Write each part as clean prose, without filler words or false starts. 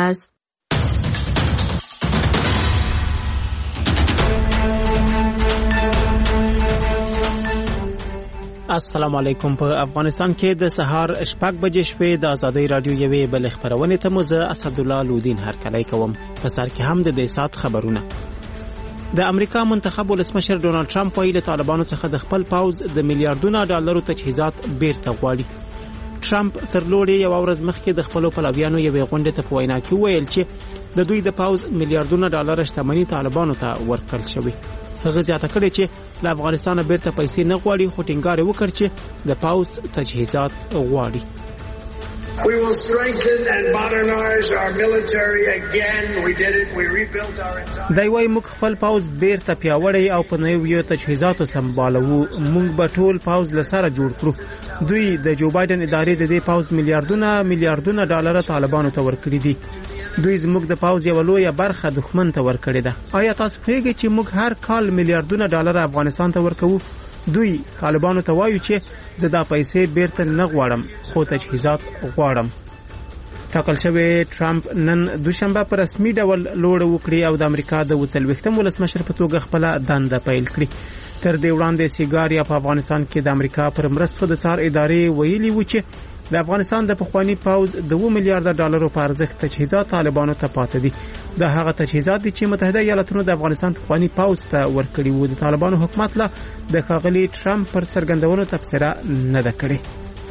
است. السلام علیکم. په افغانستان کې د سهار 6 بجې شپې د ازادۍ رادیو یوې بل خبرونه ته مو زه اسدالله لودین هرکلی کوم. په سر کې هم د دې سات خبرونه. د امریکا منتخب ولسمشر ډونالد ټرمپ ویلي طالبانو څخه د خپل پوز د میلیارډونو ډالرو تجهیزات بیرته غواړي. ټرمپ تر لوړې یو ورځ مخکې د خپل پلاویانو یوې غونډې ته په وینا کې ویل چې د دوی د پوز میلیارډونو ډالر شتمنۍ طالبانو ته ورکړل شوی. هغه زیاته کړې چې له افغانستانه بیرته پیسې نه غواړي، خو ټینګار وکړ چې د پوز تجهیزات غواړي. We will strengthen and modernize our military again. We did it. We rebuilt our entire. دا وایي موږ خپل پوز بیرته پیاوړی او په نویو تجهیزاتو سمبالو. موږ به ټول پوز لسره جوړ کړو. دوی د جو بایدن ادارې د دې پوز میلیارډونه ډالر طالبانو ته ورکړي دي. دوی زموږ د پوز یو لویه برخه دښمن ته ورکړې ده. آیا تاسو پوهیږئ چې موږ هر کال میلیارډونه ډالر افغانستان ته ورکوو؟ دوی طالبانو ته وایي چې زه دا پیسې بیرته نه غواړم، خو تجهیزات غواړم. ټاکل شوی ټرمپ نن دوشنبه په رسمي ډول لوړ وکړي او د امریکا د 40 ولسمشر په توګه خپل دنده پیل کړي. تر دې وړاندې سیګاریا په افغانستان کې د امریکا پر مرستو د څار ادارې ویلي و چې د افغانستان د پخوانی پوز د 2 میلیارډ ډالرو په ارزښت تجهیزات طالبانو ته پاتې دي. دا هغه تجهیزات دي چې متحده ایالاتونو د افغانستان پخوانی پوز ته ورکړي وو. د طالبانو حکومت له د ښاغلي ټرمپ پر څرګندونو تبصره نه ده کړې.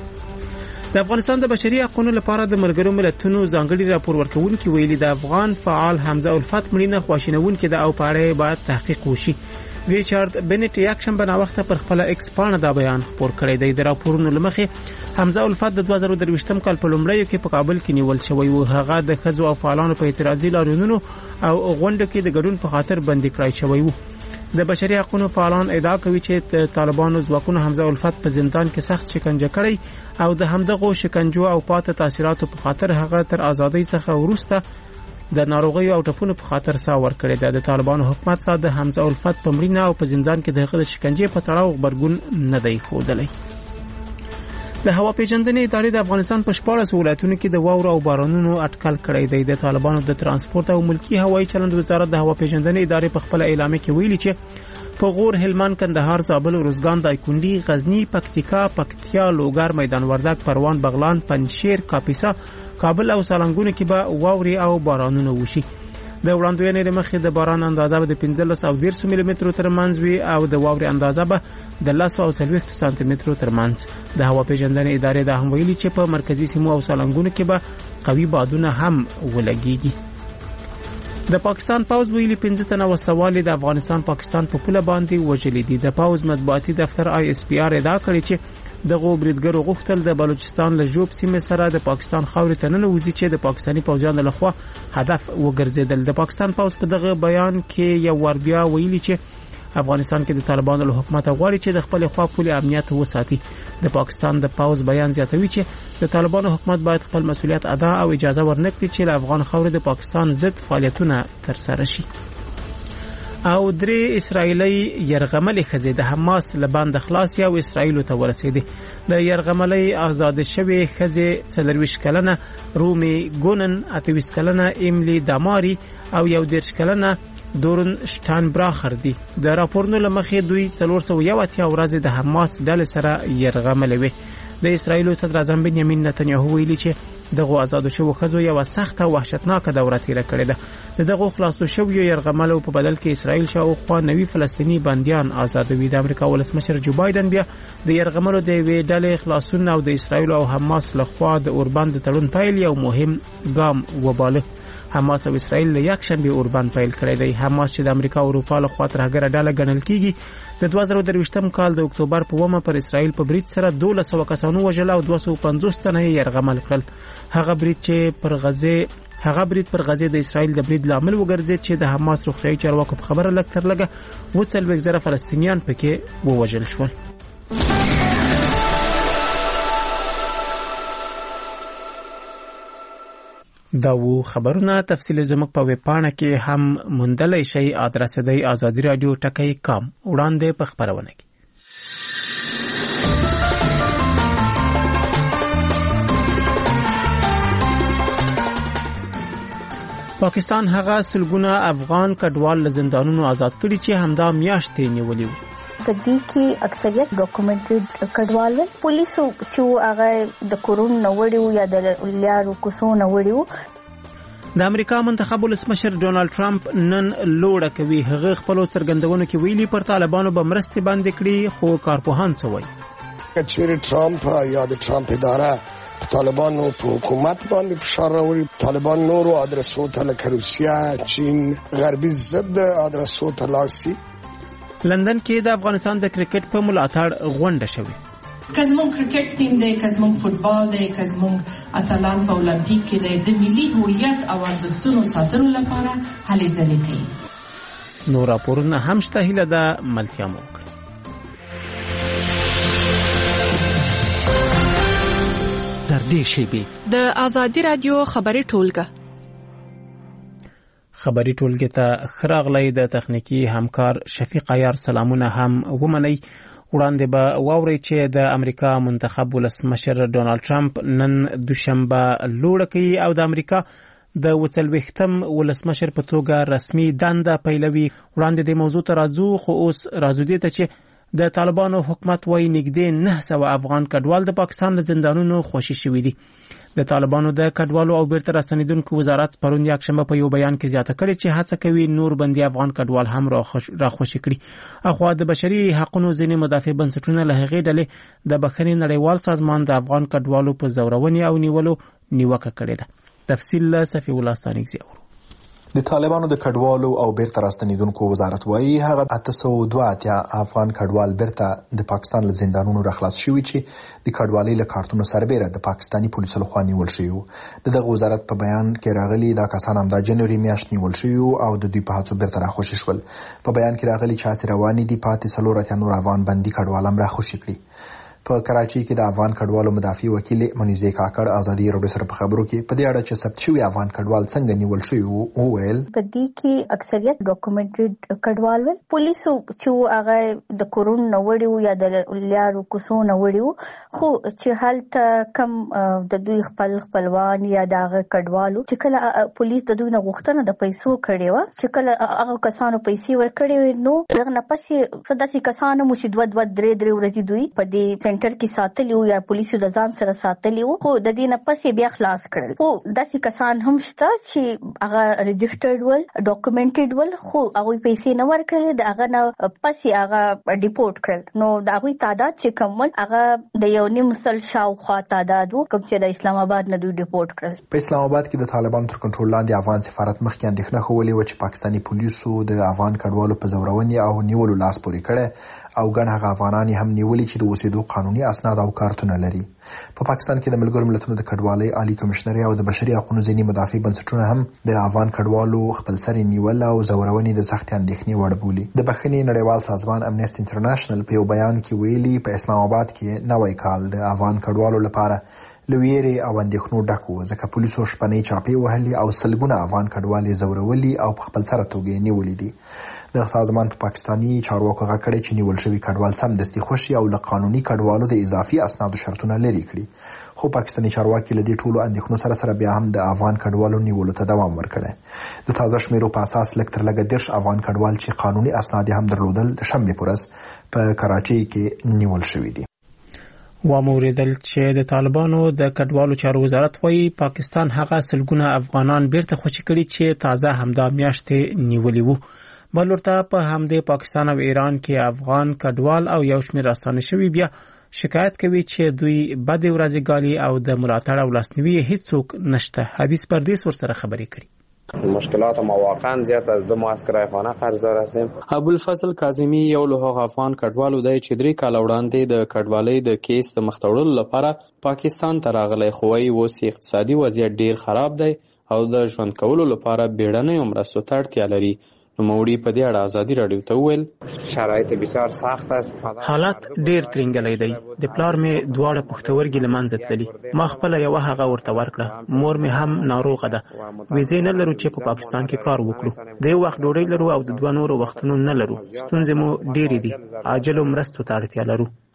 د افغانستان د بشري حقوقو لپاره د ملګرو ملتونو ځانګړي راپور ورکوونکي ویلي د افغان فعال حمزه الفت مړینه خواشینونکې ده او په اړه باید تحقیق وشي. ریچارډ بنټ یک شنبه نا وخت پر خپل ایکس پاڼه دا بیان خپور کړی دی. د راپورونو لمخې حمزه الفت د 2023 کال په لومړیو کې په کابل کې نیول شوی و. هغه د ښځو او فعالانو په اعتراضي لاریونونو او غونډو کې د ګډون په خاطر بندي کړای شوی و. د بشري حقوقو فعالان ادعا کوي چې طالبانو ځواکونو حمزه الفت په زندان کې سخت شکنجه کړی او د همدغه شکنجو او پاتې تاثیراتو په خاطر هغه تر ازادۍ څخه وروسته د ناروغي او ټپونو په خاطر سا ورکړی دی. د طالبانو حکومت لا د حمزه الفت په مړینه او په زندان کې دغه شکنجې په تړاو خبرګون نه دی ښودلی. د هوا پیژندنې ادارې د افغانستان په 14 ولایتونو کې د واورو او بارانونو اټکل کړی دی. د طالبانو د ترانسپورت او ملکی هوایي چلند وزارت د هوا پیژندنې ادارې په خپل اعلامیه کې ویلي چې په غور، هلمند، کندهار، زابل، روزګان، دایکنډي، غزنی، پکتیکا، لوګر، میدان وردګ، پروان، بغلان، پنجشیر، کاپیسا، کابل او سالنګونو کې به واوري او بارانونه وشي. د وړاندوینې لمخې د باران اندازه به د 15 او 10 ملي مترو ترمنځ وي او د واوري اندازه به د 10 او 40 سانتي مترو ترمنځ. د هوا پیژندنې ادارې دا هم ویلي چې په مرکزی سیمو او سالنګونو کې به قوي بادونه هم ولګيږي. د پاکستان پوز ویلي 15 تنه وسوالي د افغانستان پاکستان په پوله باندې وژلي دي. د پوز مطبوعاتي دفتر ISPR ادعا کړې چې دغه بریدګرو غوښتل د بلوچستان له جوب سیمې سره د پاکستان خاورې ته ننوځي چې د پاکستاني پوځیانو لخوا هدف وګرځیدل. د پاکستان پوز په دغه بیان کې یو ور بیا ویلي چې افغانستان کې د طالبانو له حکومت غواړي چې د خپل خوا پولي امنیت وساتي. د پاکستان د پوز بیان زیاتوي چې د طالبانو حکومت باید خپل مسؤلیت ادا او اجازه ورنکړي چې له افغان خاورې د پاکستان ضد فعالیتونه ترسره شي. او 3 اسرایلی يرغملې ښځې د حماس له باندې خلاص او اسرایل ته ورسېدې. د يرغملې آزاد شوې ښځې 40 کلنه رومي ګونن، 28 کلنه ایملی داماری او 11 کلنه دورن شټانبراخر دي. د راپورونو لمخې دوی 481 ورځې د حماس ډلې سره يرغملې وي. د اسرایل صدر اعظم بنیامین نتنیاهو ویلي چې دغه آزاد شوو ښځو یو سخته وحشتناکه دوره تیر کړې ده. دغه خلاصو شوو يرغملو په بدل کې اسرایل شاوخوا 90 فلسطینی بنديان آزادوي. د امریکا ولسمشر جو بایدن بیا د يرغملو د وی ډلې خلاصون او د اسرایل او حماس لخوا د اوربند تړون پیل یو مهم ګام وباله. حماس او اسرائیل له یک شنبه اوربند پیل کړی دی. حماس چې د امریکا او اروپا له خوا ترهګره ډله ګڼل کیږي د 2023 کال د اکتوبر په 1 پر اسرائیل په برید سره 1200 کسانو وژل او 250 تنه یې يرغمل کړل. هغه برید پر غزه د اسرائیل د برید لامل وګرځید چې د حماس روغتیايي چارواکو په خبره لږ تر لږه 40,000 فلسطینیان پکې ووژل شول. دا وو خبرونه. تفصیل زموږ په ویب پاڼه کې هم موندلای شئ. ادرس دی azadiradio.com. وړاندې په خبرونه کې پاکستان هغه سلګونه افغان کډوال له زندانونو آزاد کړي چې همدا میاشتې نیولي وو. په دې کې اکثریت ډاکومنټري کډوال پولیسو چې هغه د کورون نوړیو یا د لیارو کوسو نوړیو. د امریکا منتخب ولسمشر ډونالد ټرمپ نن لوړه کوي. هغه خپل څرګندونو کې ویلي پر طالبانو به مرستې باندې کړي، خو کارپوهان څه وایي؟ چې ټرمپ یا د ټرمپ اداره طالبانو په حکومت باندې فشار راوړي، طالبان نورو ادرسو ته لکه روسیه، چین، غربي ضد ادرسو ته لاړ شي. لندن کې د افغانستان د کرکټ په ملاتړ غونډه شوه. کزمون کرکټ ټیم دی، کزمون فوتبال دی، کزمون اتلان په اولمپیک کې دی، د ملي هویت او ارزښتونو ساتلو لپاره هلې ځلې کوي. نور راپورونه هم شته، هیله ده ملتیا مو وکړي. در دې شیبې د آزادی رادیو خبري ټولګه ته خراغلی د تخنیکی همکار شفیق عیار سلامونه هم ومني. وړاندې به واوري چې د امریکا منتخب ولسمشر ډونالد ټرمپ نن دوشنبه لوړه کوي او د امریکا د 40م ولسمشر په توګه رسمي دنده پیلوي. وړاندې د موضوع ته راځو، خو اوس راځو دې ته چې د طالبانو حکومت وايي نږدې 900 افغان کډوال د پاکستان له زندانونو خوشي شوي دي. د طالبانو د کډوالو او بیرته راستنیدونکو وزارت پرون یکشنبه په یو بیان کې زیاته کړې چې هڅه کوي نور بندي افغان کډوال هم راخوشي کړي. اخوا د بشري حقوقو ځینې مدافع بنسټونه له هغې ډلې د بخښنې نړیوال سازمان د افغان کډوالو په زورونې او نیولو نیوکه کړې ده. تفصیل له صفي الله ستانکزي. د طالبانو د کډوالو او بیرته راستنیدونکو وزارت وايي هغه 802 افغان کډوال بیرته د پاکستان له زندانونو راخلاص شوي چې د کډوالۍ له کارتونو سربېره د پاکستاني پولیسو لخوا نیول شوي. دغه وزارت په بیان کې راغلي دا کسان هم د جنوري میاشت نیول شوي او د دوی په هڅو بیرته راخوشي شول. په بیان کې راغلي چې هڅې روانې دي پاتې 4 نور افغان بندي کډوال هم راخوشي کړي. په کراچي کې د افغان کډوالو مدافع وکیل منیزه کاکړ ازادي راډیو سره په خبرو کې په دې اړه چې ثبت شوی افغان کډوال څنګه نیول شوی او ویل په دې کې اکثریت ډاکومنټري کډوال ول پولیسو چې هغه د کورون نوړیو یا د لیارو کوسو نوړیو، خو چې حالت کم د دوی خپلوان یا د کډوالو چې کله پولیس د دوی نه غوښتنه د پیسو کړي و چې کله هغه کسانو پیسې ورکړي نو دغه نه پسې صداسي کسانو مو چې 2-3 ورځې دوی په دې سنټر کې ساتلیو یا پولیسو د ځان سره ساتلیو، خو د دې نه پسې بیا خلاص کړل. خو داسې کسان هم شته چې هغه ريجسترډ ول، ډاکومنټډ ول، خو هغه پیسې نه ورکړل، د هغه نه پسې هغه ډیپورټ کړل. نو دا غوي تعداد چې کومل هغه د یو نیم سل شاوخوا تعداد کوم چې د اسلام آباد نه دوی ډیپورټ کړل. په اسلام آباد کې د طالبانو تر کنټرول لاندې افغان سفارت مخکې اندېښنه کولې و چې پاکستاني پولیسو د افغان کډوالو په زورونې او نیولو لاس پورې کړي او ګڼ هغه افغانان هم نیولي چې د اوسېدو قانوني اسناد او کارتونه لري. په پاکستان کې د ملګرو ملتونو د کډوالۍ عالی کمشنري او د بشري حقوقو ځینې مدافع بنسټونه هم د افغان کډوالو خپلسري نیول او زورونې د سختې اندېښنې وړ بولي. د بخښنې نړیوال سازمان امنیسټي انټرنیشنل په یو بیان کې ویلي په اسلام آباد کې نوی کال د افغان کډوالو لپاره لویری او اندېښنو ډک و، ځکه پولیسو شپنۍ چاپې وهلي او سلګونه افغان کډوال زورولي او په خپلسره توګه نیولي دي. د سازمان په پاکستاني چارواکو غږ کړی چې نیول شوي کډوال سمدستي خوشي او له قانوني کډوالو د اضافي اسنادو شرطونه لري کړي. خو پاکستاني چارواکي له دې ټولو اندېښنو سره بیا هم د افغان کډوالو نیولو ته دوام ورکړی. د تازه شمیرو په اساس لږ تر لږه 10 افغان کډوال چې قانوني اسناد هم درلودل د شنبه په ورځ په کراچۍ کې نیول شوي دي. واموریدل چې د طالبانو د کډوالو چارو وزارت وايي پاکستان هغه سلګونه افغانان بیرته خوشي کړي چې تازه همدا میاشتې نیولي وو. بلورته په همدې پاکستان او ایران کې افغان کډوال او یو شمېر راستانه شوي بیا شکایت کوي چې دوی بد ورځې ګالي او د ملاتړ او لاسنیوي هیڅوک نشته. حدیث پردیس ورسره خبرې کړي. مشکلات ما واقعا زیات از 2 معسكر خانه قرضدار هستیم. ابوالفضل کاظمی یو له هغه افغان کډوالو دی چې 3 کال وړاندې د کډوالۍ د کیس د مختوړلو لپاره پاکستان ته راغلی، خو اوس اقتصادي وضعیت ډیر خراب دی او د ژوند کولو لپاره بیړنۍ مرستو ته اړتیا لري. نوموړي په دې اړه ازادي راډیو ته وویل شرایط بسیار سخت است، حالات ډیر ترنګلې دی. د پلار مې دواړه پښتورګي لمنځه تللي، ما خپل یو هغه ورته ورکړه، مور مې هم ناروغه ده، ویزې نه لرو چې په پاکستان کې کار وکړو، د یو وخت ډوډۍ لرو او د 2 نورو وختونو نه لرو، ستونزې مو ډېرې دي، عاجل مرستو ته اړتیا لرو.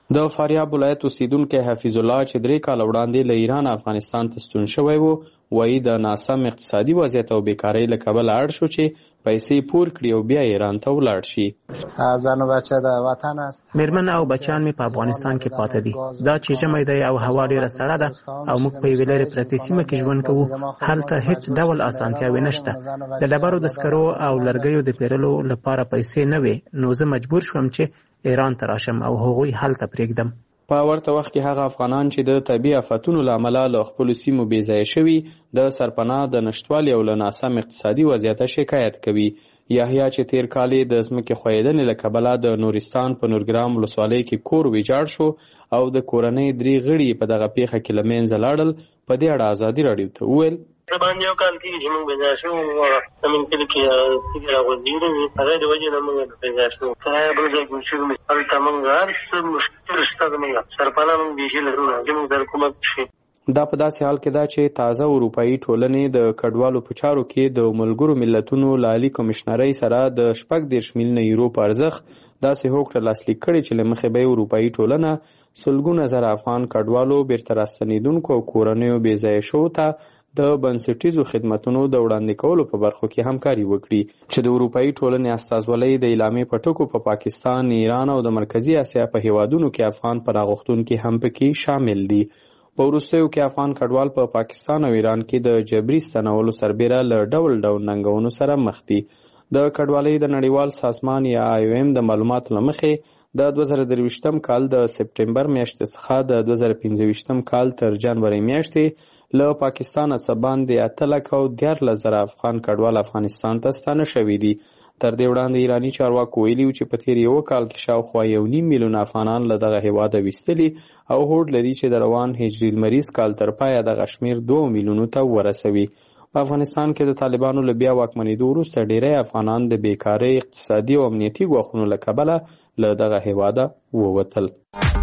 د فاریاب ولایت اوسیدونکو حفیظ الله چې 3 کال وړاندې له ایران افغانستان ته ستون شوی وو، وایي د ناسم اقتصادي وضعیت او بیکارۍ له کبله اړ شو چې پیسې پور کړي او بیا ایران ته ولاړ شي. زن و بچه د وطن است. میرمن او بچیان مې په افغانستان کې پاتې دي. دا چې ژمی دی او هوا ډیره سړه ده او موږ په یوې لرې پرتې سیمه کې ژوند کوو. هلته هیڅ ډول اسانتیاوې نشته. د ډبرو د سکرو او لرګیو د پیرلو لپاره پیسې نه وي، نو زه مجبور شوم چې ایران ته راشم او هغوی هلته پرېږدم. په ورته وخت کې هغه افغانان چې د طبیعي آفتونو له امله له خپلو سیمو بې ځایه شوي د سرپناه د نشتوالي او له ناسم اقتصادي وضعیته شکایت کوي. یحیی چې تیر کال د ځمکې ښویېدنې له کبله د نورستان په نورګرام ولسوالۍ کې کور ویجاړ شو او د کورنۍ 3 غړي په دغه پیښه کې له منځه لاړل. په دې اړه ازادي راډیو ته وویل باندې یو کال کې چې موږ بېځایه شوو، زموږ کلي کې تیږې راغورځېدلې وې، هغې د وجې نه موږ بېځایه شوو. کرایه بل ځای کې اوسېږو، هلته موږ هر څه مشکل شته. زموږ سرپناه موږ بیخي لرو، هغې موږ سره کومک وشي. دا په داسې حال کې ده چې تازه اروپایي ټولنې د کډوالو په چارو کې د ملګرو ملتونو له عالي کمشنرۍ سره د 40 میلیونه یورو په ارزښت داسې هوکړه لاسلیک کړې چې له مخې به اروپایي ټولنه سلګونه زره افغان کډوالو بیرته راستنېدونکو او کورنیو بې ځایه شوو ته د بنسټیزو خدمتونو د وړاندې کولو په برخو کې همکاري وکړي، چې د اروپایي ټولنې استازولۍ د اعلامیې په ټکو په پاکستان، ایران او د مرکزي اسیا په هیوادونو کې افغان پناهغوښتونکي هم پکې شامل دي. په وروستیو کې افغان کډوال په پاکستان او ایران کې د جبري ستنولو سربیره له ډول ډول ننګونو سره مخ دي. د کډوالۍ د نړیوال سازمان یا IOM د معلوماتو له مخې د 2023 کال د سپټمبر میاشتې څخه د 2025 کال تر جنوري میاشتې له پاکستان څخه باندې 8,14,000 افغان کډوال افغانستان ته ستانه شوي دي. تر دې وړاندې ایراني چارواکو ویلي و چې په تیر یو کال کې شاوخوا 1.5 میلیون افغانان له دغه هیواده ویستلي او هوډ لري چې د روان هجري لمریز کال تر پایه دغه شمیر 2 میلیونو ته ورسوي. په افغانستان کې د طالبانو له بیا واکمنېدو وروسته ډیری افغانان د بیکارۍ، اقتصادي او امنیتي ګواښونو له کبله له دغه هیواده ووتل.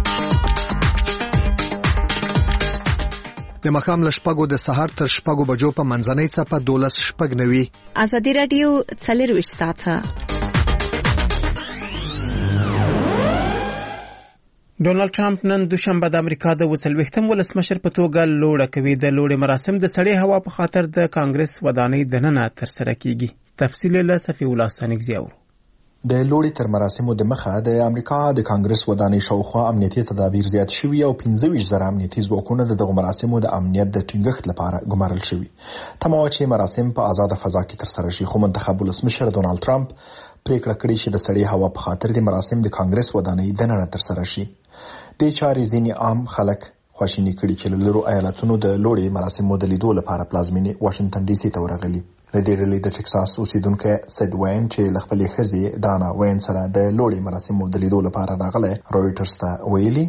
د ماښام له 6 د سهار تر 6 بجو په منځنۍ څپه 12:09. ازادي راډیو 24 ساعته. ډونالد ټرمپ نن دوشنبه د امریکا د 40 ولسمشر په توګه لوړه کوي. د لوړې مراسم د سړې هوا په خاطر د کانګرس ودانۍ دننه ترسره کیږي. تفصیل له صفی الله سانګزي اورو. د لوړې تر مراسمو د مخه د امریکا د کانګرس ودانۍ شاوخوا امنیتي تدابیر زیات شوي او 25,000 امنیتي ځواکونه د دغه مراسمو د امنیت د ټینګښت لپاره ګمارل شوي. تمه وه چې مراسم په آزاده فضا کې ترسره شي، خو منتخب ولسمشر ډونالد ټرمپ پریکړه کړې چې د سړې هوا په خاطر د مراسم د کانګرس ودانۍ دننه ترسره شي. د چارې ځینې عام خلک خواشیني کړي چې له لرو ایالتونو د لوړې مراسمو د لیدو لپاره پلازمینې واشنگټن ډي سي ته ورغلي. له دې ډلې د ټکساس اوسیدونکی سید وین چې له خپلې ښځې دانا وین سره د لوړې مراسمو د لیدو لپاره راغلی رویټرز ته ویلي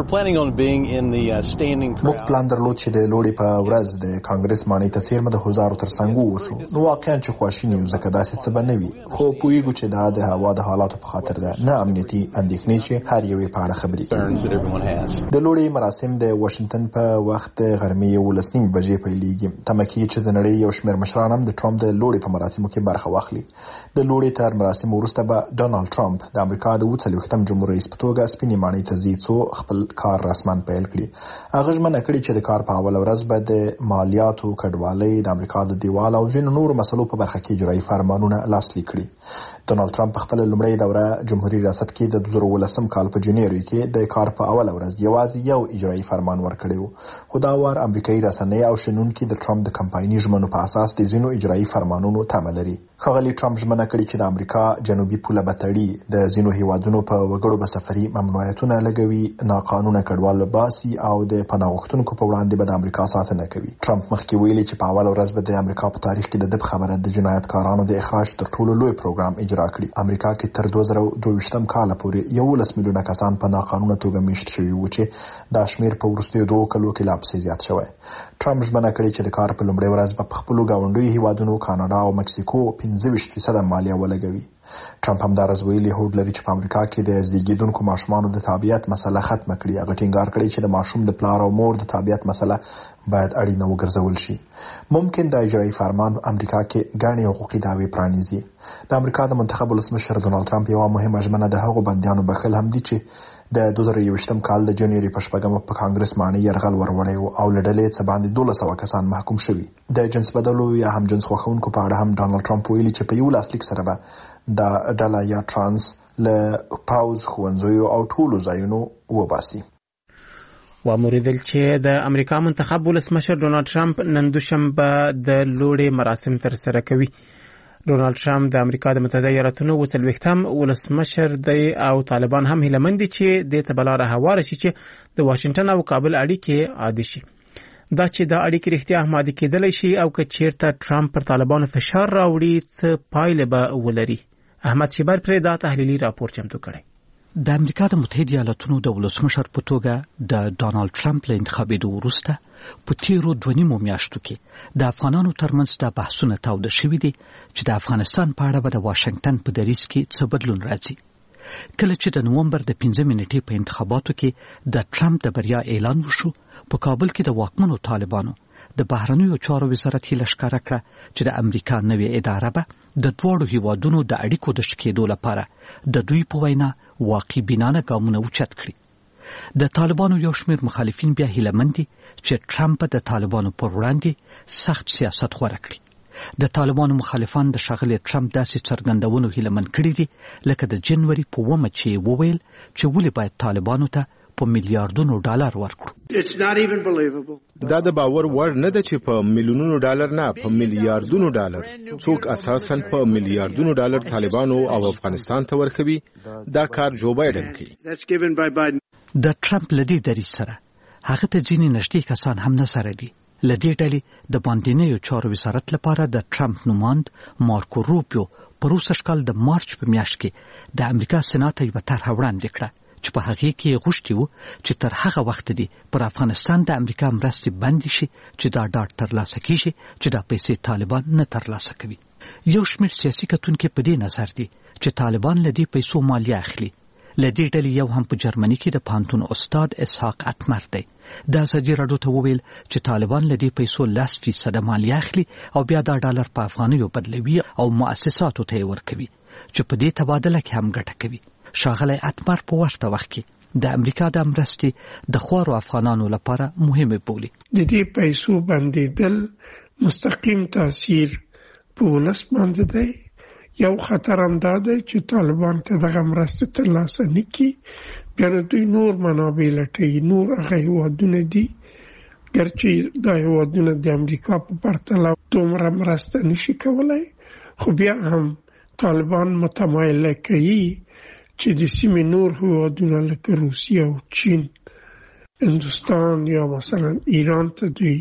موږ پلان درلود چې د لوړې په ورځ د کانګرس ماڼۍ ته څیرمه د هزارو تر څنګ ووسو. نو واقعا چې خواشیني یو ځکه داسې څه به نه وي، خو پوهیږو چې دا د هوا د حالاتو په خاطر ده، نه امنیتي اندېښنې چې هر یو په اړه خبرې کوي. د لوړې مراسم د واشنگټن په وخت غرمې 11:30 بجې پیلېږي. تمه کېږي چې د نړۍ یو شمېر مشران هم د ټرمپ د لوړې په مراسمو کې برخه واخلي. د لوړې تر مراسمو وروسته به ډونالد ټرمپ د امریکا د 40م جمهور رئیس په توګه سپینې ماڼۍ ته ځي څو خپل کار رسماً پیل کړي. هغه ژمنه کړې چې د کار په اوله ورځ به د مالیاتو، کډوالۍ، د امریکا د دیوال او ځینو نورو مسلو په برخه کې اجرایي فرمانونه لاسلیک کړي. ډونالد ټرمپ په خپل لومړۍ دوره جمهوریت ریاست کې د 2019 کال په جنوري کې د کار په اوله ورځ یوازې یو اجرایي فرمان ورکړی و، خو دا وار امریکایي رسنۍ او شنونکي د ټرمپ د کمپایني ژمنو په اساس د ځینو اجرایي فرمانونو تمه لري. ښاغلي ټرمپ ژمنه کړې چې د امریکا جنوبي پوله به تړي، د ځینو هیوادونو په وګړو به سفري ممنوعیتونه لګوي، ناقانونه کډوال به باسي او د پناه غوښتونکو په وړاندې به د امریکا ساتنه کوي. ټرمپ مخکې ویلي چې په اوله ورځ به د امریکا په تاریخ کې د خبره د جنایتکارانو د اخراج تر ټولو لوی پروګرام اجرا کړي. امریکا کې تر 2022 کال پورې 11 میلیونه کسان په ناقانونه توګه میشت شوي وو، چې دا شمیر په وروستیو 2 کلو کې لا پسې زیات شوی. ټرمپ ژمنه کړې چې د کار په لومړۍ ورځ به په خپلو ګاونډیو هیوادونو کاناډا او مکسیکو 25% مالیه ولګوي. ټرمپ همدارس ویلي هوډ لري چې په امریکا کې د زیږیدونکو ماشومانو د تابعیت مسله ختمه کړي. هغه ټینګار کړی چې د ماشوم د پلار او مور د تابعیت مسله باید اړینه وګرځول شي. ممکن د اجرایي فرمان امریکا کې ګڼې حقوقي دعوې پرانیزي. د امریکا د منتخب ولسمشر ډونالد ټرمپ یو مهمه ژمنه د هغو بندیانو بخښل هم دي چې د 2021م کال د جنوري په 8 په کانګرس باندې يرغل وروړی او لړلې څه باندې 1200 کسان محکوم شوي. د جنس بدلو یا هم جنس خوښونکو په اړه هم ډانلډ ټرمپ ویلي چې په یو لاسلیک سره به د ډله یا ترانس له پاوز خوندزیو او ټولو ځایونو وباسي. وموریدل چې د امریکا منتخب ولسمشر ډونالد ټرمپ نن دوشنبه د لوړې مراسم تر سره کوي. ډونالد ټرمپ د امریکا د متحده ایالاتونو 40م ولسمشر دی او طالبان هم هیله مند دي چې د تبلاره هواره شي چې د واشنگټن او کابل اړیکې عادي شي. دا چې د اړیکې رښتیا هم عادي کېدلی شي او که چیرته ټرمپ پر طالبانو فشار راوړي څه پایلې به ولري. احمد شیبر پرې دا تحلیلي راپور چمتو کړی. د امریکا د متحده ایالاتونو د ولسمشر په توګه د ډونالد ټرمپ له انتخابېدو وروسته په تیرو 2.5 میاشتو کې د افغانانو ترمنځ د بحثونه تاوده شوي دي چې د افغانستان په اړه به د واشنگټن په دریځ کې څه بدلون راځي. کله چې د نومبر د 15 نیټې په انتخاباتو کې د ټرمپ د بریا اعلان وشو، په کابل کې د واکمنو طالبانو د بهرنیو چارو وزارت هیله ښکاره کړه چې د امریکا نوې اداره به د دواړو هیوادونو د اړیکو د ښه کېدو لپاره د دوی په وینا واقعي بینانه ګامونه اوچت کړي. د طالبانو یو شمېر مخالفین بیا هیله مند دي چې ټرمپ د طالبانو پر وړاندې سخت سیاست غوره کړي. د طالبانو مخالفان د ښاغلي ټرمپ داسې څرګندونو هیله مند کړي دي لکه د جنوري په 1 چې وویل چې ولې باید طالبانو ته په میلیارډونو ډالر ورکړو. دا د باور وړ نه ده چې په میلیونونو ډالر نه، په میلیارډونو ډالر څوک اساساً په میلیارډونو ډالر طالبانو او افغانستان ته ورکوي. دا کار جو بایدن کوي. د ټرمپ لدی دریځ سره هغه ته ځینې نږدې کسان هم نظر دي. لدی ډلې د باندنیو چارو وزارت لپاره د ټرمپ نوماند مارکو روبیو پروسه کال د مارچ په میاشت کې د امریکا سېنات یو طرح وړاندې کړه چې په هغه کې غوښتي وو چې تر هغه وخت دی پر افغانستان د امریکا مرستې بند شي چې دا ډاټ ترلاسه کیږي چې دا پیسې طالبان نه ترلاسه کوي. یو شمېر سیاسي کتونکو په دې نظر دي چې طالبان له دې پیسو مالیه اخلي. له دې ډلې یو هم په جرمني کې د پانتون استاد اسحاق اتمر دی. دا ازادي راډیو ته وویل چې طالبان له دې پیسو 10% مالیه اخلي او بیا دا ډالر په افغانیو بدلوي او مؤسساتو ته ورکوي چې په دې تبادله کې هم ګټه کوي. ښاغلی اتمر په ورته وخت کې د امریکا د مرستې د خوارو افغانانو لپاره مهمه بولي. د دې پیسو بندیدل مستقیم تاثیر په ولس باندې دی. یو خطر هم دا دی چې طالبان که دغه مرستې ترلاسه نه کړي بیا دوی نور منابع لټوي. نور هغه هیوادونه دي ګرچې دا هیوادونه د امریکا په پرتله دومره مرسته نشي کولی، خو بیا هم طالبان متمایله کوي چې د سیمې نور هیوادونه لکه روسیه او چین، هندوستان یا مثلا ایران ته دوی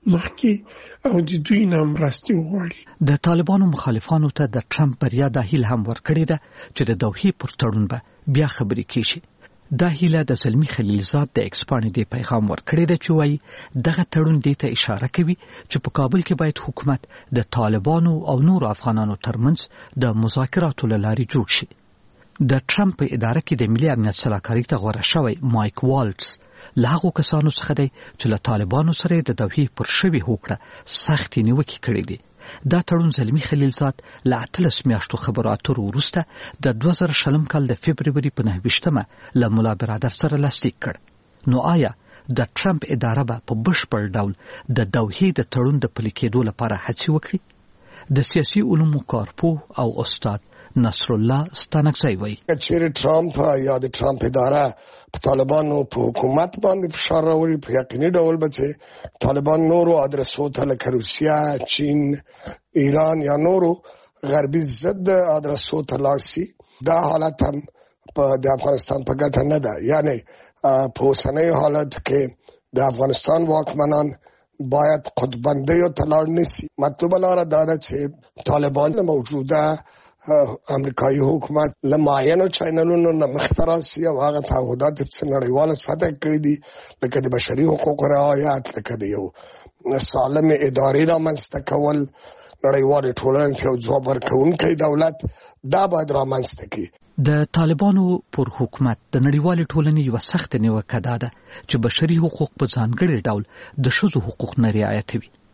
مخکې او د دوی نه مرستې وغواړي. د طالبانو مخالفانو ته د ټرمپ بریا دا هیله هم ورکړې ده چې د دوحې پر تړون به بیا خبرې کیږي. دا هیله د زلمی خلیلزاد د ایکس پاڼې د پیغام ورکړې ده چې وایي دغه تړون دې ته اشاره کوي چې په کابل کې باید حکومت د طالبانو او نورو افغانانو ترمنځ د مذاکراتو له لارې جوړ شي. د ټرمپ په اداره کې د ملي امنیت سلاکاري ته غوره شوی مایک والټس له هغو کسانو څخه دی چې له طالبانو سره د دوحې پر شوې هوکړه سختې نیوکې کړې دي. دا تړون زلمی خلیلزاد له 18 میاشتو خبرو اترو وروسته د 2020 کال د فبروري په 9 له ملا برادر سره لاسلیک کړ. نو آیا د ټرمپ اداره به په بشپړ ډول د دوحې د تړون د پلي کېدو لپاره هڅې وکړي؟ د سیاسي علومو کارپوه او استاد نصر الله ستانکزی وایي چې ټرمپ یا د ټرمپ اداره په طالبانو په حکومت باندې فشار راوړي، په یقیني ډول به چې طالبان نورو ادرسو ته لکه روسیه، چین، ایران یا نورو غربي ضد ادرسو ته لاړ شي. دا حالت هم د افغانستان په ګټه نه ده. یعنی په اوسنۍ حالت کې د افغانستان واکمنان باید قطبندیو ته لاړ نشي. مطلوبه لاره دا ده چې طالبان موجوده امریکایي حکومت له معینو چینلونو نه مخته راشي او هغه تعهدات چې نړیواله سطح کړي دي لکه د بشري حقوقو رعایت، لکه د یو سالم ادارې رامنځته کول، نړیوالې ټولنې ته یو ځواب ورکوونکی دولت، دا باید رامنځته کړي. د طالبانو پر حکومت د نړیوالې ټولنې یو سخت نیوکه ده چې بشري حقوق په ځانګړي ډول د ښځو حقوق نه رعایتوي.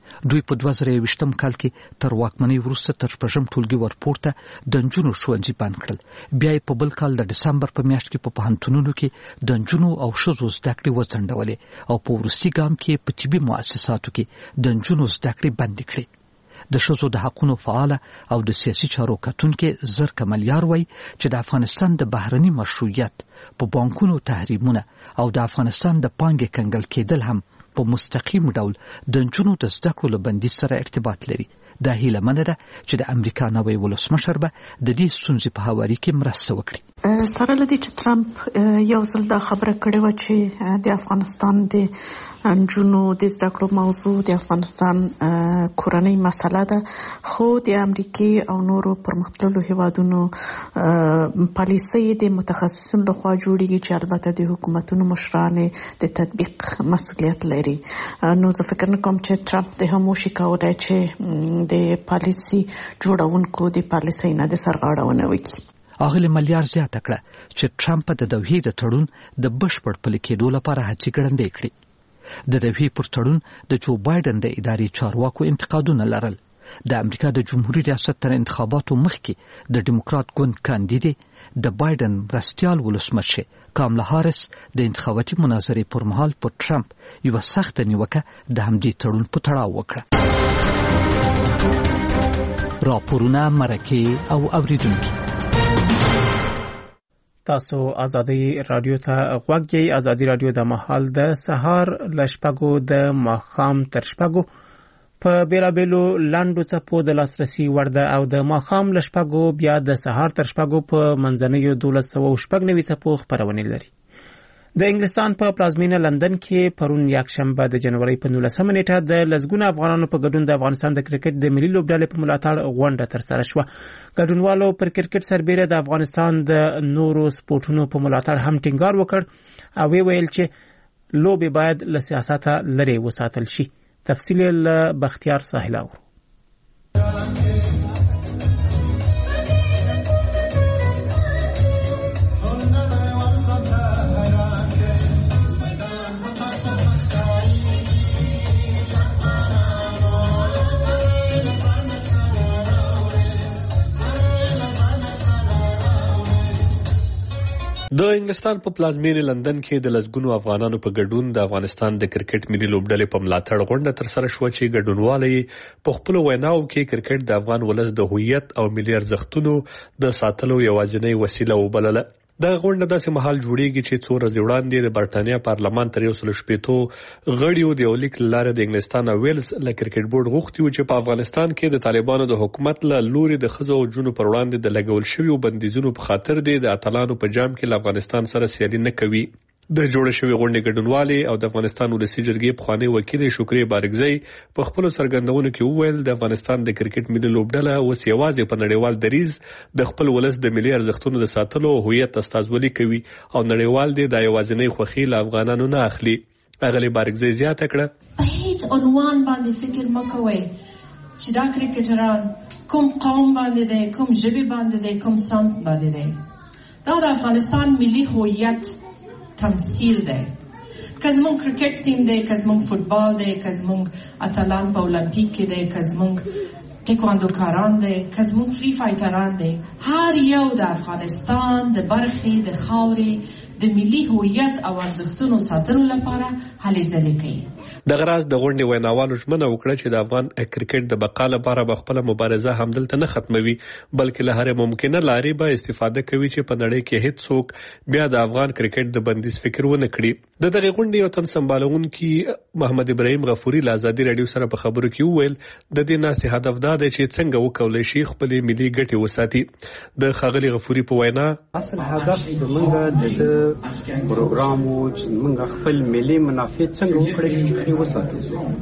دوی په 2020م کال کې تر واکمنۍ وروسته تر شپږم ټولګي ورپورته د نجونو ښوونځي بند کړل. بیا په بل کال د دسمبر په میاشت کې په پوهنتونونو کې د نجونو او ښځو زده کړې وځنډولې او په وروستي ګام کې په طبي مؤسساتو کې د نجونو زده کړې بندې کړې. د ښځو د حقونو فعال او د سیاسي چارو کتونکي زر کملیار وایي چې د افغانستان د بهرني مشروعیت په بانکونو تحریمونه او د افغانستان د پانګې کنګل کېدل هم په مستقیم ډول د نجونو د زده کړو له بندیز سره ارتباط لري. دا هیله منه ده چې د امریکا نوی ولسمشر به د دې ستونزې په هواري کې مرسته وکړي. سره لدی چې ټرمپ یو ځل دا خبره کړې و چې د افغانستان د نجونو د زده کړو موضوع د افغانستان کورنۍ مسله ده، خو د امریکای او نورو پرمختللو هیوادونو پالیسي د متخصصینو لخوا جوړیږي چې البته د حکومتونو مشران د تطبیق مسؤلیت لري. نو زه فکر نه کوم چې ټرمپ د هموشي کولای چې د پالیسي جوړونکو د پالیسي نه د سرغاړونه وکړي. اغلی ملیار زیاته کړه چې ټرمپ د دوحې د تړون د بشپړ پلي کېدو لپاره هڅې ګړندۍ کړې. د دوحې پر تړون د جو بایدن د ادارې چارواکو انتقادونه لرل. د امریکا د جمهوریت ریاست تر انتخاباتو مخکې د ډیموکرات ګوند کاندیدې د بایدن مرستیال ولسمشر کاملا هاریس د انتخاباتي مناظرې پر مهال پر ټرمپ یو سخت نیوکه د همدې تړون په تړاو وکړه. راپورونه مرکه او اوریدونکو تاسو ازادي رادیو ته غوږ یې. ازادي رادیو د مهال د سهار لشپګو د ماخام تر شپګو په بیلابېلو لاندو څپو د لاسرسي وړ ده او د ماخام لشپګو بیا د سهار تر شپګو په منځنیو 1290 څپو خپرونې لري. د انګلستان په پلازمینه لندن کې پرون یکشنبه د جنوري په 19 نیټه د لزګونه افغانانو په ګډون د افغانستان د کرکټ د ملي لوبډلې په ملاتړ غونډه ترسره شوه. ګډونوالو پر کرکټ سربېره د افغانستان د نورو سپورټونو په ملاتړ هم ټینګار وکړ او ویل چې لوبې باید له سیاسته لرې وساتل شي. تفصیل له بختیار ساحلاو. د انګلستان په پلازمینه لندن کې د لزګونو افغانانو په ګډون د افغانستان د کرکټ ملي لوبډلې په ملاتړ غونډه ترسره شوه چې ګډونوالي په خپل ویناو کې کرکټ د افغان ولس د هویت او ملي ارزښتونو د ساتلو یوازینی وسیله وبلله. دا غونډه داسې مهال جوړیږي چې څو ورځې وړاندې د برټانیا پارلمان تر 160 غړیو د لیک لاره د انګلستان او ویلز له کرکټ بورډ غوښتي و چې په افغانستان کې د طالبانو د حکومت له لوري د ښځو او جنو پر وړاندې د لګول شویو بندیزونو په خاطر د اتلانو په جام کې له افغانستان سره سیالي نه کوي. د جوړ شوی غونډې ګډونوالي او د افغانستان ولسی جرګې پخوانی وکیل شکرې بارګزی په خپل سرګندونو کې وویل د افغانستان د کرکټ ملي لوبډله اوس یوازې په نړیوال دریز د خپل ولس د ملي ارزښتونو د ساتلو او هویت استازولي کوي او نړیوال د یوازینی خوخي له افغانانو نه اخلي. اغلی بارګزی زیاته کړه په هیڅ عنوان باندې فکر مکوئ چې دا کرکټران کوم قوم باندې دی، کوم ژبه باندې دی، کوم سمت باندې دی. دا د افغانستان ملي هویت تمثيل دی. که زمونږ کرکټ ټیم دی، که زمونږ فوتبال دی، که زمونږ اتلان په اولمپیک کې دی، که زمونږ ټیکواندو کاران دی، که زمونږ فری فایټران دی، هر یو د افغانستان د برخې د خاورې د ملي هویت او ارزښتونو ساتلو لپاره هلې ځلې کوي. د غراز د غونډې ویناوالو ژمنه وکړه چې د افغان کرکټ د بقا لپاره به خپل مبارزه همدلته نه ختموي بلکې له هرې ممکنه لارې به استفاده کوي چې په نړۍ کې هیڅ څوک بیا د افغان کرکټ د بندیز فکر ونه کړي. د دغه غونډې یو تن سمبالونکي محمد ابراهیم غفوري له ازادي رادیو سره په خبرو کې وویل د دې ناسې هدف دا دی چې څنګه وکولای شي خپل ملي ګټې وساتي. د ښاغلي غفوري په وینا اصل هدف زموږ د پروګرام و چې موږ خپل ملي منافع څنګه وکړو وساتو.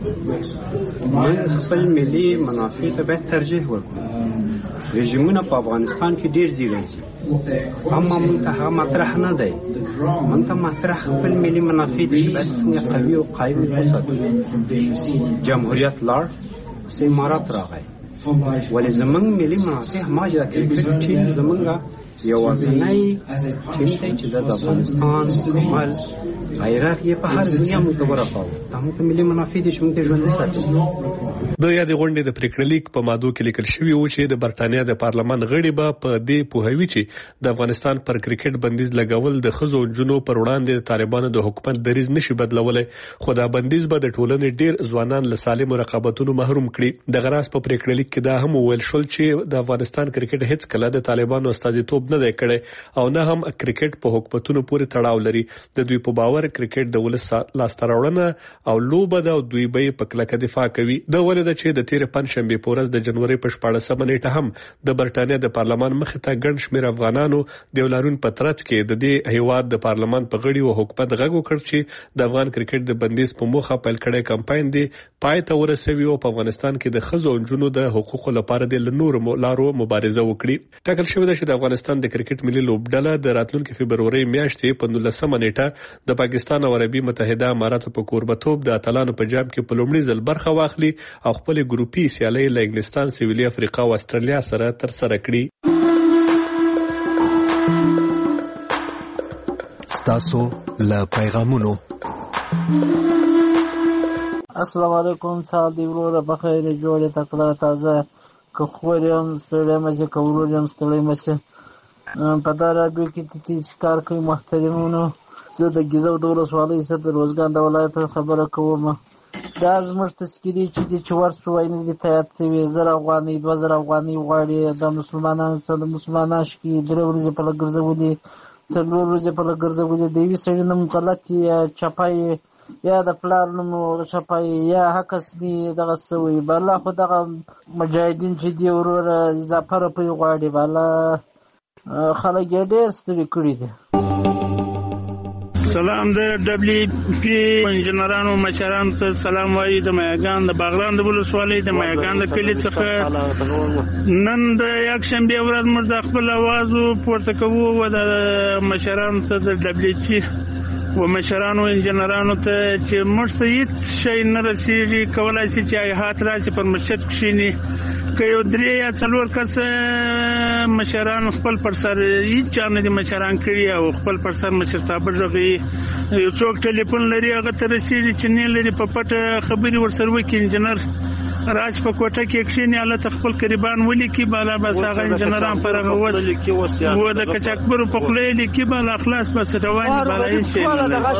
موږ خپل ملي منافع ته به ترجیح ورکړو. رژیمونه په افغانستان کې ډیر زیات دي اما موږ ته هغه مطرح نه دی. موږ ته مطرح خپل ملي منافع دي چې څنګه قوي او قایم وساتو. جمهوریت لار امارات راغی ولې زمونږ ملي منافع ماجرا کرکټ ټیم زمونږ یوازینی ټیم دی چې د افغانستان عمل غیرت یې په هر دنیا موږ ته ورساوه. دا موږ ته ملي منافع دي چې موږ ته ژوندي ساتي. د یادې غونډې د پریکړه لیک په مادو کې لیکل شوي و چې د برتانیا د پارلمان غړي به په دې پوهوي چې د افغانستان پر کرکټ بندیز لګول د ښځو او نجونو پر وړاندې د طالبانو د حکومت دریځ نشي بدلولی، خو دا بندیز به د ټولنې ډیر ځوانان له سالمو رقابتونو محروم کړي. د غراس په پریکړه لیک کې دا هم وویل شول چې د افغانستان کرکټ هیڅ کله د طالبانو استازیتوب نه دی کړی او نه هم کرکټ په حکومتونو پورې تړاو لري. د دوی په باور کرکټ د ولس لاسته راوړنه او لوبه ده او دوی به په کلکه دفاع کوي. د ولې چې د تیر پنځشنبه په ورځ د جنوري په 14 نیټه هم د برتانیا د پارلمان مخې ته ګڼ شمېر افغانانو د ولارون په ترڅ کې د دې هیواد د پارلمان په غړي او حکومت غږ وکړ چې د افغان کرکټ د بندیز په موخه پیل کړی کمپاین دی پای ته ورسوي او په افغانستان کې د ښځو او نجونو د حقوقو لپاره د نورو لارو مبارزه وکړي. ټاکل شوی دی چې د افغانستان د کرکټ ملي لوبډله د راتلونکي فبروري میاشتې په 19 نیټه د پاکستان او عربي متحده اماراتو په کوربتوب د اتلانو په جام کې په لومړي ځل برخه واخلي او خپل ګروپي سیالي له انګلستان، سویلي افریقا او استرالیا سره تر سره کړي. ستاسو له پیغامونو. السلام علیکم. صاحب دی وروره بخیر جوړه تکړه تازه که خورم ستړی مزه کولم ستړی مزه په دا راډیو کې چې کار کوي محترمونو. زه د ګیزو د ولسوالۍ څخه د روزګان د ولایت خبره کوم. دا زموږ تذکیري چې ورسو ویني د تایید شوی 1000 افغانۍ 2000 افغانۍ غواړي د مسلمانانو سره مسلمانان شي 3 ورځې په لګرځولي 4 ورځې په لګرځولي د وی سړي نوم غلط یا چپای یا د پلار نوم چپای یا حقس دی دغه سوی بالا خو دغه مجاهدین چې دی ورور اضافه په غواړي بالا خلک ډېر ستړي کړي دي. سلام د دبليو پی انجنیرانو مشرانو ته سلام وایي د میاګان د باغران د ولسوالۍ د میاګان د کلي څخه نن د یک شنبه ورځ موږ د خپل आवाज پورته کوو او د مشرانو ته د دبليو پی و مشرانو انجنیرانو ته چې موږ ته هیڅ شی نه رسیږي کولای شي چې هات راشي پر مسجد کښینی که یو 3 یا 4 کسه مشران خپل پر سر هیڅ چا نه دي مشران کړي او خپل پر سر مشرتابه ژغي یو څوک ټلیفون لري هغه ته رسیږي چې نه لري په پټه خبري ورسره وکړي انجنیر راج په کوټه کې کښینی الله خپل قربان ولیکي بالا بس هغه انجنیران پر هغه و د کچکبر په خله لیکي بالا اخلاص بس رواني بالا هیڅ شي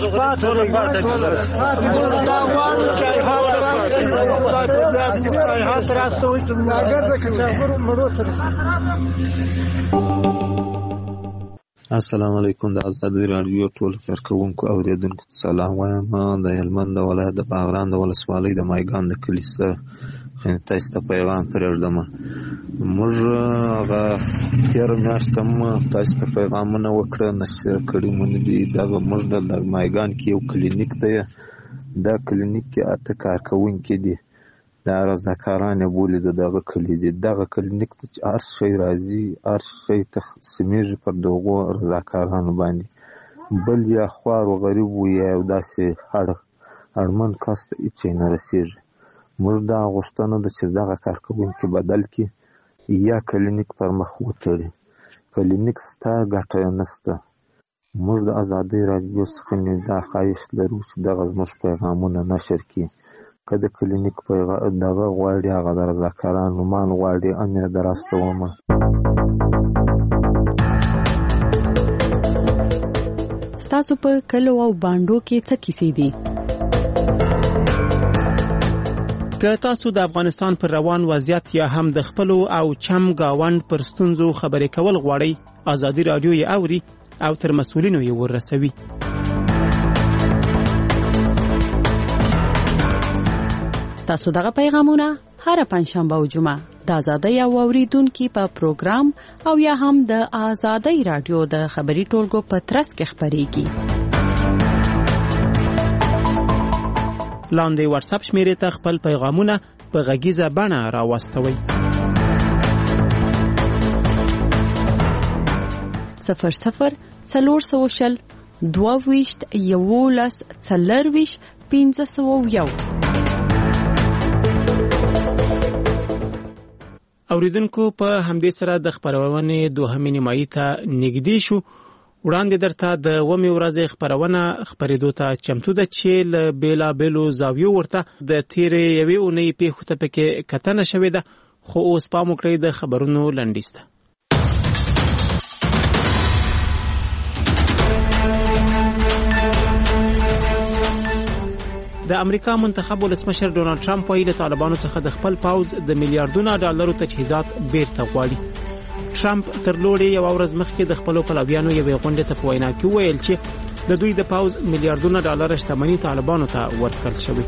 السلام علیکم. د ازادي رادیو ټول کارکونکو او اوریدونکو ته سلام وایم. د هلمند ولایت د باغران د ولسوالۍ د مایګان د کلي سره تاسو ته پیغام پرېږدم. موږ هغه تیر میاشت هم تاسو ته پیغامونه وکړه نشر کړي مونږ دي دغه موږ د مایګان کې یو کلینیک دی. دا کلینیک کې 8 کارکونکي دي. دا رضاکارانه بولي دغه کلی دي. دغه کلینیک ته هر شی راځي هر شی تقسیمیږي پر دغه رضاکارانو باندې بل یا خوار او غریب وي او داسې اړمن کس ته هیڅ نه رسیږي. موږ دا غوښتنه ده چې دغه کارکوونکي بدل کړي یا کلینیک پر مخ وتړي. کلینیک ستا ګټه نشته. موږ د ازادي رادیو څخه دا خواهش لرو چې دغه زموږ پیغامونه نشر کړي. که د کلینیک دغه غواړي هغه د رضاکارانو مان غواړي امیر دراستومه. ستاسو په کلو او باندو کې څه کیسې دي؟ که تاسو د افغانستان پر روان وضعیت یا هم د خپل او چم گاوند پر ستونزو خبرې کول غواړئ ازادي رادیو یې اوري او تر مسؤلینو یې ورسوي. تاسو دغه پیغامونه هر پنځشنبه او جمعه د ازادۍ او اوریدونکو په پروګرام او یا هم د ازادۍ رادیو د خبري ټولګو په ترڅ کې خبريږي. لاندې واتس اپ شمیرې ته خپل پیغامونه په غږیزه بڼه راوستوئ. 00 400 22 11 40 1501 اوریدونکو په همدې سره د خبرونې دوهمې نیمایي ته نږدې شو. وړاندې درته د ومې ورځې خبرونه خبرېدو ته چمتو ده چې له بېلابېلو زاویو ورته د تېرې یوې اونۍ پیښو ته پکې کتنه شوې ده. خو اوس پام وکړئ د خبرونو لنډیز ته. د امریکا منتخب ولسمشر ډونالد ټرمپ وایي له طالبانو څخه د خپل پوځ د میلیارډونو ډالرو تجهیزات بیرته غواړي. ټرمپ تر لوړې یو ورځ مخکې د خپلو پلویانو یوې غونډې ته په وینا کې وویل چې د دوی د پوځ میلیارډونو ډالر شتمني طالبانو ته ورکړل شوې.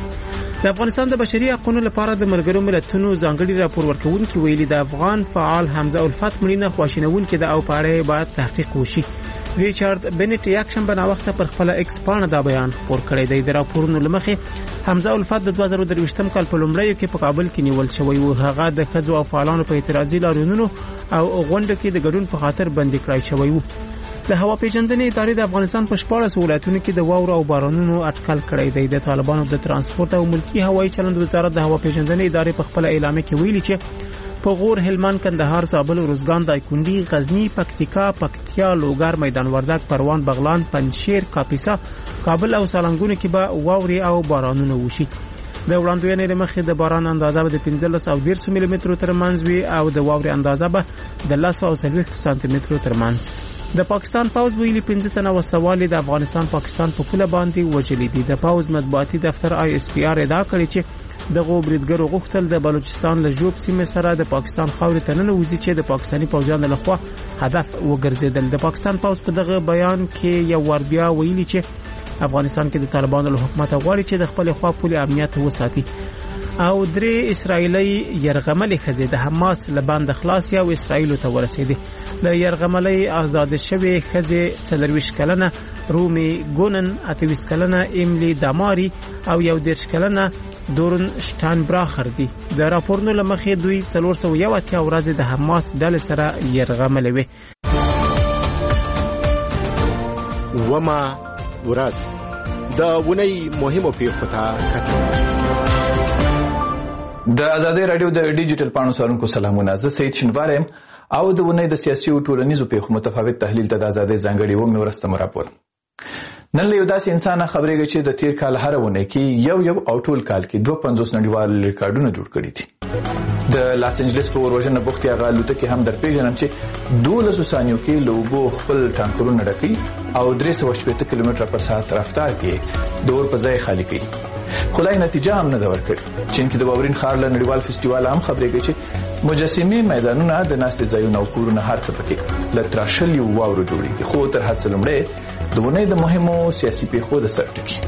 د افغانستان د بشري حقوقو لپاره د ملګرو ملتونو ځانګړي راپور ورکوونکي ویلي د افغان فعال حمزه الفت مړینه خواشینونکې ده او په اړه باید تحقیق وشي. ریچارد بنټ یک شنبه نا وخت پر خپل ایکس باندې دا بیان خپور کړی دی. د راپورونو لمخې حمزه الفت د 2023م کال په لومړیو کې په کابل کې نیول شوی و. هغه د ښځو او فعالانو په اعتراضي لاریونونو او غونډه کې د ګډون په خاطر بندي کړای شوی و. د هوا پیژندنې ادارې د افغانستان په 14 ولایتونو کې د واورو او بارانونو اټکل کړی دی. د طالبانو د ترانسپورت او ملکی هوایي چلند وزارت د هوا پیژندنې ادارې په خپل اعلامیه کې ویلي چې په غور، هلمند، کندهار، زابل، روزګان، دایکنډي، غزنی، پکتیکا، پکتیا، لوګر، میدان وردګ، پروان، بغلان، پنجشیر، کاپیسا، کابل او سالنګونو کې به واوري او بارانونه وشي. د وړاندوینې لمخې د باران اندازه به د 15 او 10 ملي مترو ترمنځ وي او د واوري اندازه به د 10 او 30 سانتي مترو ترمنځ. د پاکستان پوځ ویلي 15 تنه وسوالي د افغانستان پاکستان په پوله باندې وژلي دي. د پوځ مطبوعاتي دفتر ISPR ادعا کړې چې دغه بریدګرو غوښتل د بلوچستان له جوب سیمې سره د پاکستان خاورې ته ننوځي چې د پاکستاني پوځیانو لخوا هدف وګرځیدل. د پاکستان پوځ په دغه بیان کې یو ور بیا ویلي چې افغانستان کې د طالبانو له حکومت غواړي چې د خپل خوا پولي امنیت وساتي. او 3 اسرایلی يرغملې ښځې د حماس له بند خلاص او اسرایل ته ورسېدې. له يرغملې آزاد شوې ښځې 24 کلنه رومي ګونن، 28 کلنه ایملی داماری او 11 کلنه دورن شتانبراخر دي. د راپورونو لمخې دوی 401 ورځې د حماس ډلې سره يرغملې وي. وما ورځ د ونی مهمو پیښو ته کتل. د آزادۍ رادیو د ډیجیټل پاڼو سارونکو سلامونه. زه سید شنوارم او د ونی د سیاسي او ټولنیزو پیښو متفاوت تحلیل ته د آزادۍ ځانګړي و مې ورسته راپور. نن له یو داسې انسان خبرېږي چې د تیر کال هر ونه کې یو او ټول کال کې 250 نړیوال ریکارډونه جوړ کړي دي. د لاس انجلس په وروژنه بوختي هغه الوتکې هم در پیژنم چې 12 ثانیو کې لوګو خپل ټانکرونه ډکوي او 380 کیلومتر پر ساعت رفتار کې دور په ځای خالی کوي. خلای نتیجه هم نه دا ورکړي. چین کې د باورین ښار له نړیوال فستیوال هم خبرېږي چې مجسمې میدانونه د ناستې ځایونه او کورونه هر څه پکې له تراشلي واورو جوړېږي. خو تر هر څه لومړی د ونې د مهمو سیاسي پیښو د سر ټکي.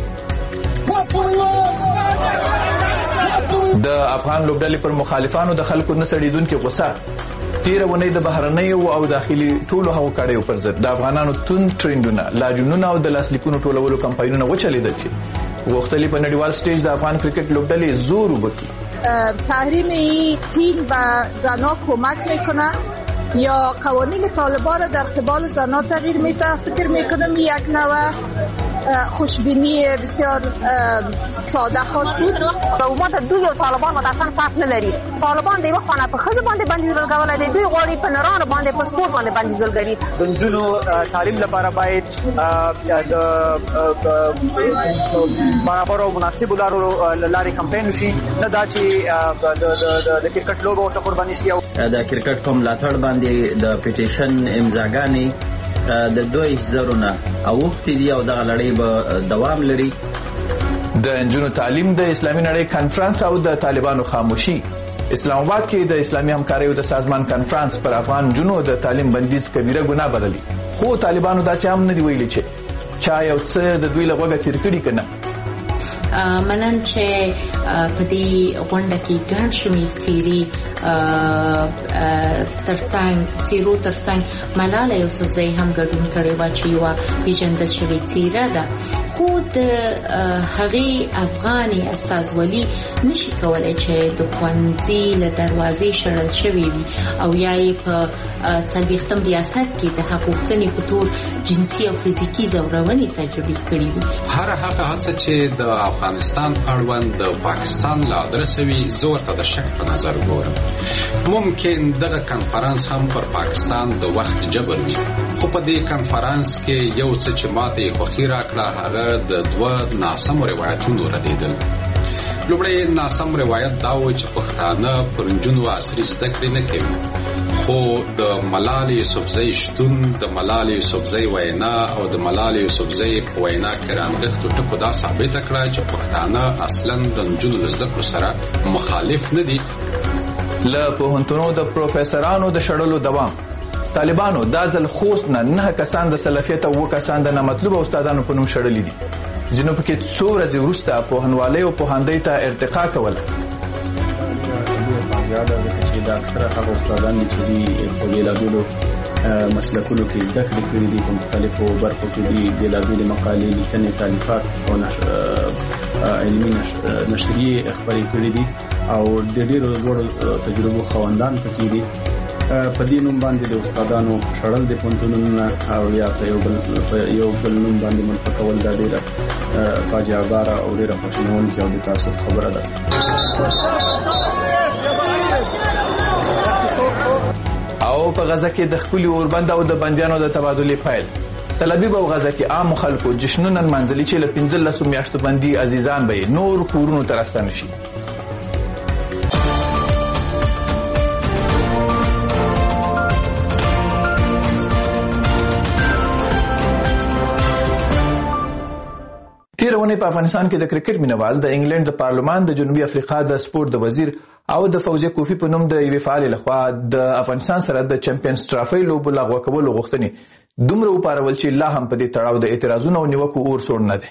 د افغان لوبډلې پر مخالفانو د خلکو نه سړېدونکې غوسه تیرونه د بهرنیو او داخلي ټولو هغو کړیو پر ضد د افغانانو تون ټرندونه، لاجونونه او د لاسلیکونو ټولولو کمپاینونه وچلیدل چې غوښتلې په نړیوال سټیج د افغان کرکټ لوبډلې زور وبکي. تحریم این تیم به زنها کمک میکنه یا قوانین طالبان را در قبال زنها تغییر میده؟ فکر میکنم یک نوع خوشبینی بسیار ساده خود بود. حکومت دوی او طالبان متأسفانه فرق نه لري. طالبان د یو خانه په خځه باندې بندیز لګولای دي، دوی غواړي په نرانو باندې په سپورت باندې بندیز لګوي. د نجونو تعلیم لپاره باید د برابر او مناسب لارو لارې کمپاین وشي، نه دا چې د کرکټ لوبو ته قرباني شي. د کرکټ په ملاتړ باندې د پیټیشن امضاګانې د 2000 نه اوښتې دي او دغه لړۍ به دوام لري. د انجونو تعلیم د اسلامي نړۍ کانفرنس او د طالبانو خاموشي. اسلام آباد کې د اسلامي همکاریو د سازمان کانفرنس پر افغان جنو د تعلیم بندیز کبیره ګناه بللي، خو طالبانو دا چې هم نه دی ویلي چې چا یو څه د دوی له غوږه تیر کړي کنه. منن چې په دې غونډه کې ګڼ شمېر څیرې ترڅنګ ملاله یوسفزۍ هم ګډون کړی و چې یوه پیژندل شوې څیره ده، خو د هغې افغانې استازولي نشي کولی چې د ښوونځي له دروازې شړل شوې وي او یا یې په 40م ریاست کې د حقوقتنې په تور جنسي او فزیکي ځورونې تجربې کړې وي. هر هغه هڅه چې د افغانستان اړوند د پاکستان له ادرسه وي زه ورته د شک په نظر ګورم. ممکن دغه کنفرانس هم پر پاکستان د وخت جبر وي، خو په دې کنفرانس کې یو څه چې ماته خوښي راکړه هغه د دوه ناسمو روایتونو ردېدل. لومړی ناسم روایت دا و چې پښتانه پر نجونو عصري زده کړې نه کوي، خو د ملالۍ یوسفزۍ شتون، د ملالۍ یوسفزۍ وینا او د ملالۍ یوسفزۍ په وینا کې رانغښتو ټکو دا ثابته کړه چې پښتانه اصلا د نجونو له زده کړو سره مخالف نه دي. له پوهنتونو د پروفیسورانو د شړلو دوام. طالبانو دا ځل خوست نه 9 کسان د سلفیت او 2 کسان د نامطلوبه استادانو په نوم شړلي دي. ځینو پکې څو ورځې وروسته پوهنوالۍ او پوهاندۍ ته ارتقا کوله. چې دا اکثره هغه استادان دي چې په بېلابېلو مسلکونو کې زده کړې کړي دي، په مختلفو برخو کې دي بېلابېلې مقالې، لیکنې، تالیفات او علمي نشریې خپرې کړي دي او د ډېرو لوړو تجربو خاوندان پکې دي. په دې نوم باندې د استادانو شړل د پوهنتونونو او یا یو بل نوم باندې منتقول دا ډېره فاجعه باره او ډېره خواشینونکې او د تاسف خبره ده. او په غزه کې د خپل اوربند او د بندیانو د تبادلې فایل. تل ابیب او غزه کې عام خلکو جشنونه منځلي چې له 15 میاشتو باندې عزیزان به نور کورونو ته راستنه شي. تیرونه په افغانستان کې د کرکټ مینوال د انګلند د پارلمان د جنوبي افریقا د سپورت د وزیر او د فوزیه کوفی په نوم د یوې فعال لخوا د افغانستان سره د چمپیونز ټرافي لوبو لغوه کولو غوښتنې دومره وپارول چې لا هم په دې تړاو د اعتراضونو او نیوکو اور سوړ نه دی.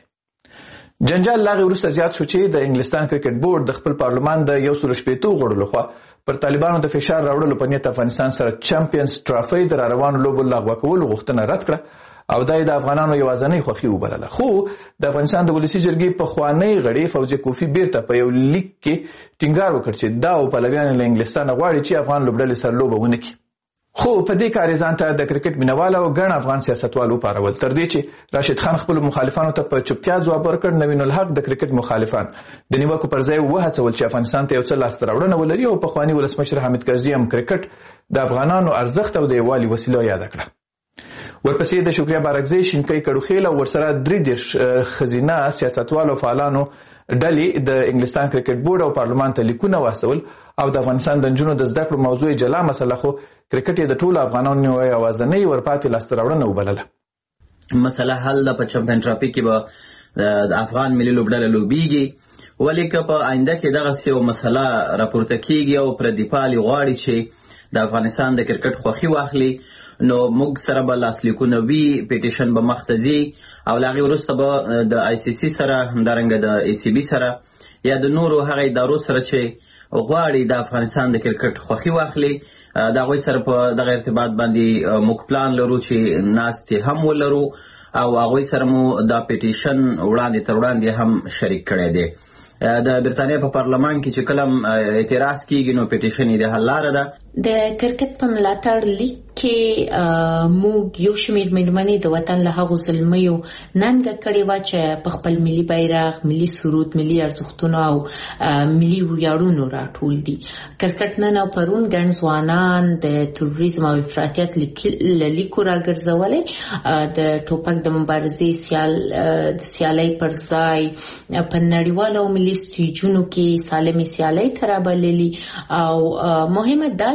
جنجال لاغي وروسته زیات شو چې د انګلستان کرکټ بورډ د خپل پارلمان د 160 غړو لخوا پر طالبانو د فشار راوړلو په نیت افغانستان سره چمپیونز ټرافي د روانو لوبو لغوه کولو غوښتنه رد کړه او د افغانانو یوازنۍ خوښي وبلله. خو د افغانستان د ولسی جرګې په خوانی غړي فوزیه کوفی بیرته په یو لیک کې ټینګار وکړ چې دا او پلویان له انګلستان غواړي چې افغان لوبډلې سره لوبه ونه کړي. خو په دې کار ځان ته د کرکټ مینوال او ګڼ افغان سیاستوالو پارول تر دې چې راشد خان خپل مخالفانو ته په چوپتیا ځواب ورکړ. نوین الحق د کرکټ مخالفان د نیوکو پر ځای وهڅول چې افغانستان ته یو څه لاس راوړنه ولري او په خوانی ولسمشر حامد کرزي هم کرکټ د افغانانو ارزښت او د یووالي وسیله یاد کړه. ورپسې د شکریا بارکزی، شینکۍ کډوخیل او ورسره 3 خزینه سیاستوالو فعالانو ډلې د انګلستان کرکټ بورډ او پارلمان ته لیکونه واستول او د افغانستان د نجونو د زده کړو موضوع جلا مسله خو کرکټ د ټولو افغانانو یوازنۍ ورپاتې لاسته راوړنه وبلله. مسله حل د په چمپیون ټرافي کې به د افغان ملي لوبډله لوبیږي، ولې که په آینده کې دغه یو مسله راپورته کیږي او پردیپال غواړي چې د افغانستان د کرکټ خوښي واخلي نو موږ سره به لاسلیکونه وي، پیټیشن به مخته ځي او له هغې وروسته به د آی سی سی سره همدارنګه د ای سی بي سره یا د نورو هغه ادارو سره چې غواړي د افغانستان د کرکټ خوښي واخلي د هغوی سره په دغه ارتباط باندې موږ پلان لرو چې ناستې هم ولرو او هغوی سره مو دا پیټیشن وړاندې تر وړاندې هم شریک کړی دی. د برتانیا په پارلمان کې چې کلم اعتراض کیږي نو پیټیشن یې د حل لاره ده. د کرکټ په ملاتړ لیک کې موږ یو شمېر مېرمنې د وطن له هغو زلمیو ننګه کړې وه چې په خپل ملي بیرغ، ملي سرود، ملي ارزښتونو او ملي ویاړونو راټول دي. کرکټ نن او پرون ګڼ ځوانان د تروریزم او افراطیت له لیکو راګرځولی د ټوپک د مبارزې د سیالۍ پر ځای په نړیوالو او ملي سټیجونو کې سالمې سیالۍ ته رابللي او مهمه دا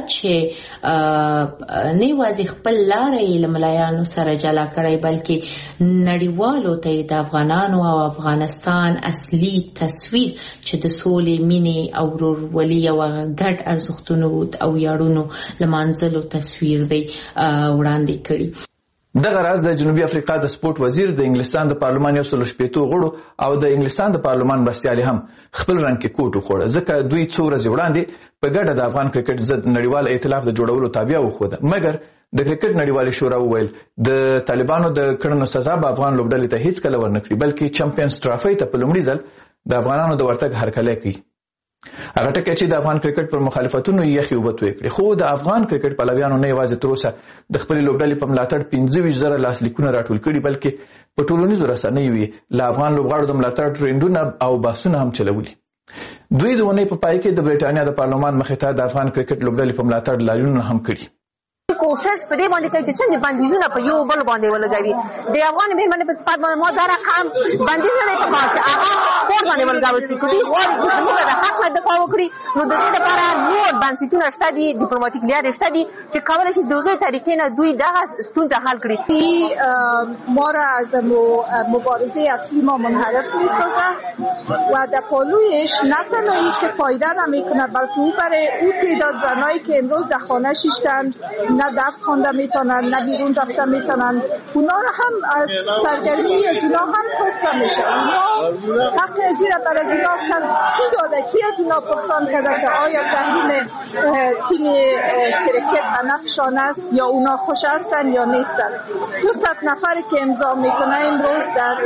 چې نه یوازې خپل لاره یې له ملایانو سره جلا کړی بلکې نړیوالو ته د افغانانو او افغانستان اصلي تصویر چې د سولې، مینې او ورورولۍ او ګډ ارزښتونو او ویاړونو لمانځلو تصویر دی وړاندې کړي. دغه راز د جنوبي افریقا د سپورت وزیر د انګلستان د پارلمان 160 غړو او د انګلستان د پارلمان مرستیالي هم خپل رنګ کې کوټ وخوړه، ځکه دوی څو ورځې وړاندې په ګډه د افغان کرکټ ضد نړیوال ائتلاف د جوړولو تابع وښوده. مګر د کرکټ نړیوالې شورا وویل د طالبانو د کړنو سزا به افغان لوبډلې ته هیڅ کله ورنکړي، بلکې چمپیونز ټرافي ته په لومړي ځل د افغانانو د ورتګ هرکلی کوي. هغه ټکی چې د افغان کرکټ پر مخالفتونو یې یخي وبتوي کړي، خو د افغان کرکټ پلویانو نه یوازې تر اوسه د خپل لوبډلې په ملاتړ 25,000 لاسلیکونه راټول کړي، بلکې په ټولنیزو رسنیو یې له افغان لوبغاړو د ملاتړ ټرینډونه او بحثونه هم چلولي. دوی د اونۍ په پای کې د بریټانیا د پارلمان مخې ته د افغان کرکټ لوبډلې په ملاتړ لاریونونه هم کړي. کوشش په دې باندې کوي چې څنګه بندیزونه په یو بل باندې ولګوي. د افغان مېرمنې په صفات باندې ما دا رقم بندیزونه په کار چې هغه کور باندې ولګول شي. کوي غواړي چې موږ د حق نه دفاع وکړي، نو د دې لپاره نور بنسټونه شته دي، ډیپلوماټیک لارې شته دي چې کولای شي دغه طریقې نه دوی دغه ستونزه حل کړي. ما را از مبارزه اصلی ما منحرف می‌سازد و در پالویش نه تنهایی که فایده نمی‌کنه بلکه او برای اون تعداد زنایی که امروز در خانه شیشتند نه درس خوانده میتونن نه بیرون رفته میتونن، اونا رو هم از سرگرمی از اونا هم کاسته میشه. اونا حق ازیر بر از اونا کی داده، کی از اونا پرسان کرده که آیا تحریم تیم کرکت به نفعشان است یا اونا خوش هستن یا نیستن. 200 نفری که امضا میکنه امروز در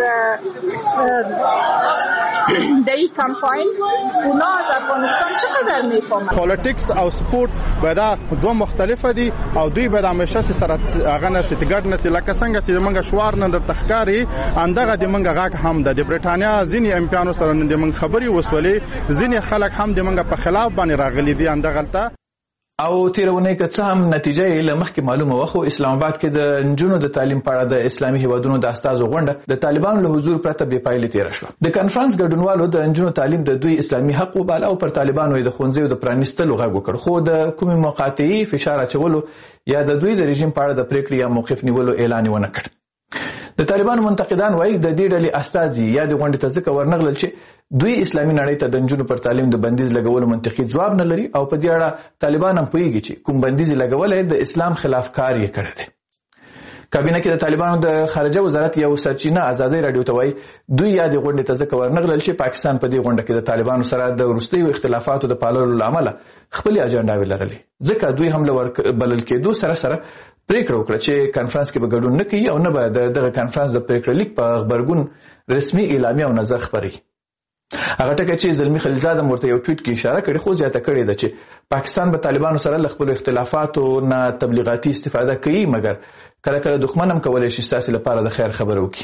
این کمپاین، اونا از افغانستان چقدر میفهمن؟ پالیټکس او سپورت باید دوه مختلفه دي او دوی به د همیشه سره هغه نشي ګډ نشي، لکه څنګه چې موږ شوار نه د تخکاری اندغه د موږ غاک هم د بریټانیا ځینی امپیانو سره د موږ خبري وسولې، ځینی خلک هم د موږ په خلاف باندې راغلي دي اندغه ته. او تیرونه که څه هم نتیجه یې لمخکې معلومه وه، خو اسلام آباد کې د نجونو د تعلیم په اړه د اسلامي هیوادونو د استازو غونډه د طالبانو له حضور پرته بې پایلې تیره شوه. د کنفرانس ګډونوالو د نجونو تعلیم د دوی اسلامي حق وباله او پر طالبانو یې د ښوونځیو د پرانیستلو غږ وکړ، خو د کومې مقاطعې فشار اچولو یا د دوی د رژیم په اړه د پریکړې یا موقف نیولو اعلان ونه کړ. د طالبانو منتقدان وایي د دې ډلې استازي یا د غونډې ته ځکه ورنغلل چې دوی اسلامي نړۍ ته د نجونو پر تعلیم د بندیز لګولو منطقي ځواب نه لري او په دې اړه طالبان هم پوهیږي چې کوم بندیز لګول د اسلام خلاف کار یې کړی دی. کابینه کې د طالبانو د خارجه وزارت یو سرچینه ازادي رادیو ته وایي دوی یا د غونډې ته ځکه ورنغلل چې پاکستان په دې غونډه کې د طالبانو سره د وروستیو اختلافاتو د پاللو لامل خپل اجنډاوې لرلې، ځکه دوی هم له بلل کېدو سره پریکړه وکړه چې کانفرنس کې به ګډون نه کوي او نه به دغه کانفرنس د پریکړه لیک په خبرګون رسمي اعلامیه او نظر خبري. هغه ټکی چې زلمی خلیلزاده مرته یو ټویټ کې اشاره کړې، خو زیاته کړې ده چې پاکستان به طالبانو سره له خپل اختلافاتو نه تبلیغاتي استفاده کوي، مګر کله کله دښمن هم کولای شي ستاسو لپاره د خیر خبره وکړي.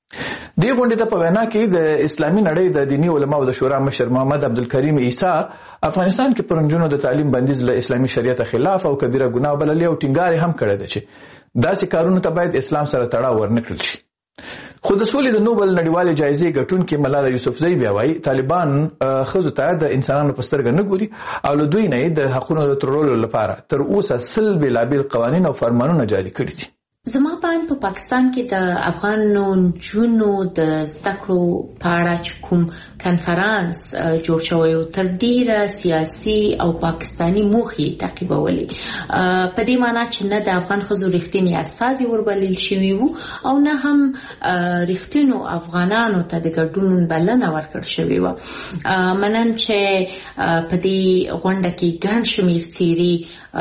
دې غونډې ته په وینا کې د اسلامي نړۍ د دینی علماو د شورا مشر محمد عبدالکریم عیسی افغانستان کې پر نجونو د تعلیم بندیز له اسلامي شریعت خلاف او کبیره ګناه بللې او ټینګار هم کړی دی چې داسې کارونو ته باید اسلام سره تړاو ورنکړل شي. خو د سولې د نوبل نړیوالې جایزې ګټونکې ملاله یوسفزۍ بیا وایي طالبان ښځو ته د انسانانو په سترګه نه ګوري او له دوی نه د حقونو د ترلولو لپاره تر اوسه 100 بېلابېل قوانین او فرمانونه جاري کړي دي. زما باندې په پاکستان کې د افغان نجونو د زده کړو په اړه چې کوم کنفرانس جوړ شوی و تر ډیره سیاسي او پاکستانی موخې تعقیبولې، په دې معنی چې نه د افغان ښځو رښتینی استازي وربلل شوي وو او نه هم رښتینو افغانانو ته د ګډون بلنه ورکړل شوې وه. منن چې په دې غونډه کې ګڼ شمېر څیرې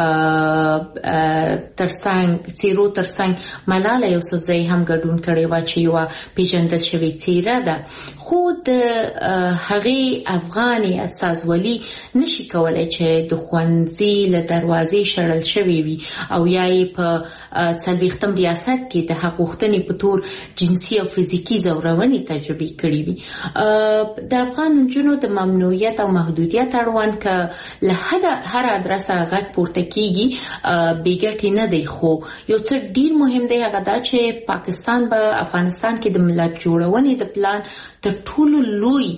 ترڅنګ ملاله یوسفزۍ هم ګډون کړی و چې یوه پیژندل شوې څیره ده، خو د هغې افغاني استازولي نشي کولی چې د ښوونځي له دروازې شړل شوې وي او یا یې په 40م ریاست کې د حق غوښتنې په تور جنسي او فزیکي ځورونې تجربې کړې وي. د افغان نجونو د ممنوعیت او محدودیت اړوند که له هر ادرسه غږ پورته کیږي بې ګټې نه دی، خو یو څه ډیر مهم دی هغه دا چې پاکستان به افغانستان کې د ملت جوړونې د پلان تر ټولو لوی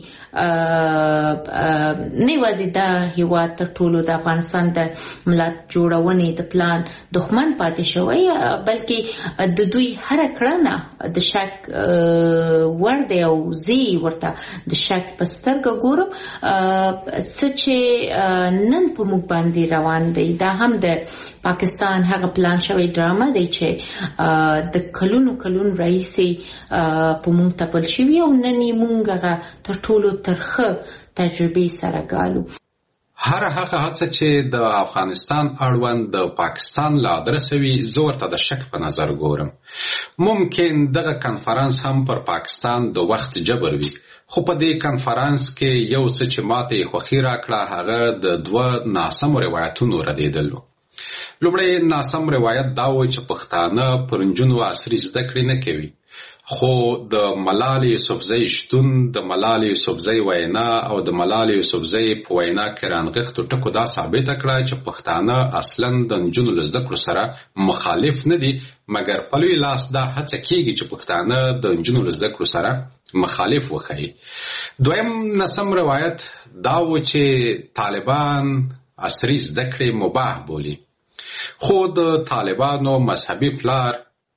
نه یوازې دا هیواد تر ټولو د افغانستان د ملت جوړونې د پلان دښمن پاتې شوی، بلکې د دوی هر کړنه د شک وړ دی او زه ورته د شک په سترګه ګورم. څه چې نن په موږ باندې روان دی دا هم د پاکستان هغه پلان شوی ډرامه دی چې د کلونو راهیسې په موږ تپل شوي او نن یې موږ هغه تر ټولو ترخه تجربې سره ګالو. هر هغه هڅه چې د افغانستان اړوند د پاکستان له ادرسه وي زه ورته د شک په نظر ګورم. ممکن دغه کنفرانس هم پر پاکستان د وخت جبر وي، خو په دې کنفرانس کې یو څه چې ماته خوښي راکړه هغه د 2 ناسمو روایتونو ردېدل. لومړی ناسم روایت دا و چې پښتانه پر نجونو عصري زده کړې نه کوي، خو د ملالۍ یوسفزۍ شتون، د ملالۍ یوسفزۍ وینا او د ملالۍ یوسفزۍ په وینا کې رانغښتو ټکو دا ثابته کړه چې پښتانه اصلا د نجونو له زده کړو سره مخالف نه دي، مګر په لوی لاس دا هڅه کېږي چې پښتانه د نجونو له زده کړو سره مخالف وښيي. دویم ناسم روایت دا و چې طالبان عصري زده کړې مباح بولي، خو د طالبانو مذهبي پلار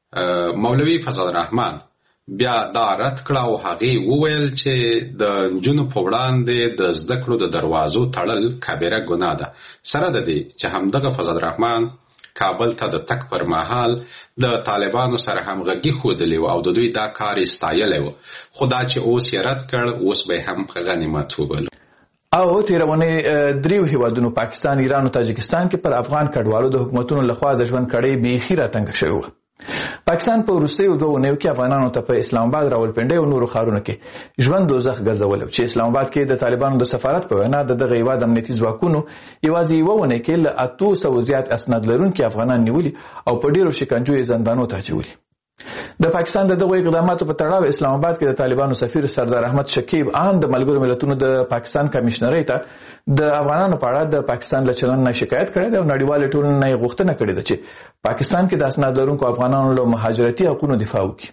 مولوي فضل الرحمن بیا دا رد کړه او هغې وویل چې د نجونو په وړاندې د زده کړو د دروازو تړل کبیره ګناه ده. سره د دې چې همدغه فضل الرحمن کابل ته د تګ پر مهال د طالبانو سره همغږي ښودلې وه او د دوی دا کار یې ستایلی و، خو دا چې اوس یې رد کړ اوس به هم غنیمت وبلو. او تیرونې 3 هیوادونو پاکستان، ایران او تاجکستان کې پر افغان کډوالو د حکومتونو لخوا د ژوند کړۍ بیخي راتنګه شوې وه. پاکستان په وروستیو 2 اونیو کې افغانانو ته په اسلام آباد، راولپنډۍ او نورو ښارونو کې ژوند دوزخ ګرځولی چې اسلام آباد کې د طالبانو د سفارت په وینا د دغه هیواد امنیتي ځواکونو یوازې 1 اونۍ کې له 800 زیات اسناد لرونکي افغانان نیولي او په ډېرو شکنجو یې زندانونو ته اچولي. د پاکستان د دغو اقداماتو په تړاو اسلام آباد کې د طالبانو سفیر سردار احمد شکیب ان د ملګرو ملتونو د پاکستان کمشنرۍ ته د افغانانو په اړه د پاکستان له چلند نه شکایت کړی دی او نړیوالې ټولنې نه یې غوښتنه کړې ده چې پاکستان کې د اسناد لرونکو افغانانو له مهاجرتي حقونو دفاع وکړي.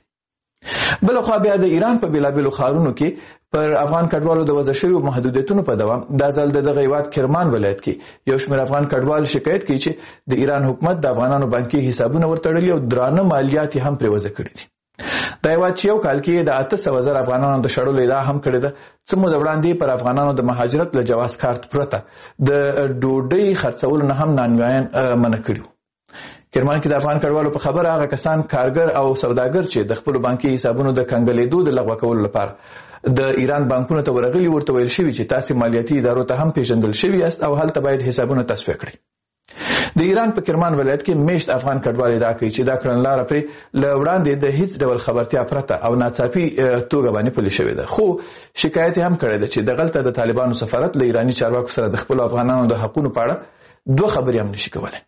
بلخوا بیا د ایران په بیلابیلو ښارونو کې پر افغان کډوالو د وضع شویو محدودیتونو په دوام دا ځل د دغه هیواد کرمان ولایت کې یو شمېر افغان کډوال شکایت کوي چې د ایران حکومت د افغانانو بانکي حسابونه ورتړلي او درانه مالیات هم پرې وضع کړي دي. دا هیواد چې یو کال کې د 800,000 افغانانو د شړلو ادعا هم کړې ده. څه موده وړاندې پر افغانانو د مهاجرت له جواز کارت پرته د ډوډۍ خرڅولو نه هم نانوایان منع کړي. کرمان کې د افغان کډوالو په خبره هغه کسان کارګر او سوداګر چې د خپل بانکي حسابونو د کنګلېدو د لغوه کولو لپاره د ایران بانکونو ته ورغلي ورته ویل شوي چې تاسو مالیاتي ادارو ته هم پیژندل شوي یاست او هلته باید حسابونه تصفیه کړئ. د ایران په کرمان ولایت کې میشت افغان کډوال ادعا کوي چې دا کړنلاره پرې له وړاندې د هیڅ ډول خبرتیا پرته او ناڅاپي توګه باندې پلي شوې ده، خو شکایت هم کړی ده چې دغلته د طالبانو سفارت له ایراني چارواکو سره د خپلو افغانانو د حقونو په اړه 2 خبرې هم نشي کولی.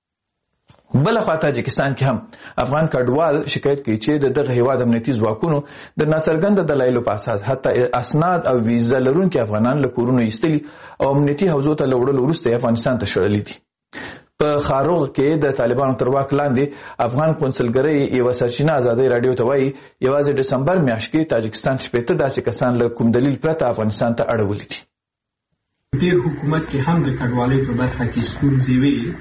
بلخوا تاجکستان کې هم افغان کډوال شکایت کوي چې دغه هیواد امنیتي ځواکونو د ناڅرګند دلایلو په اساس حتی اسناد او ویزا لرونکي افغانان له کورونو ایستلي او امنیتي حوزو ته له وړلو وروسته افغانستان ته شړلي دي. په خاروغ کې د طالبانو تر واک لاندې افغان قونسلګرۍ یوه سرچینه ازادۍ راډیو ته وایي یوازې ډسمبر میاشت کې تاجکستان 80 داسې کسان له کوم دلیل پرته افغانستان ته اړولي دي. ډېر حکومت کې هم د کډوالۍ په برخه کې ستونزې وي،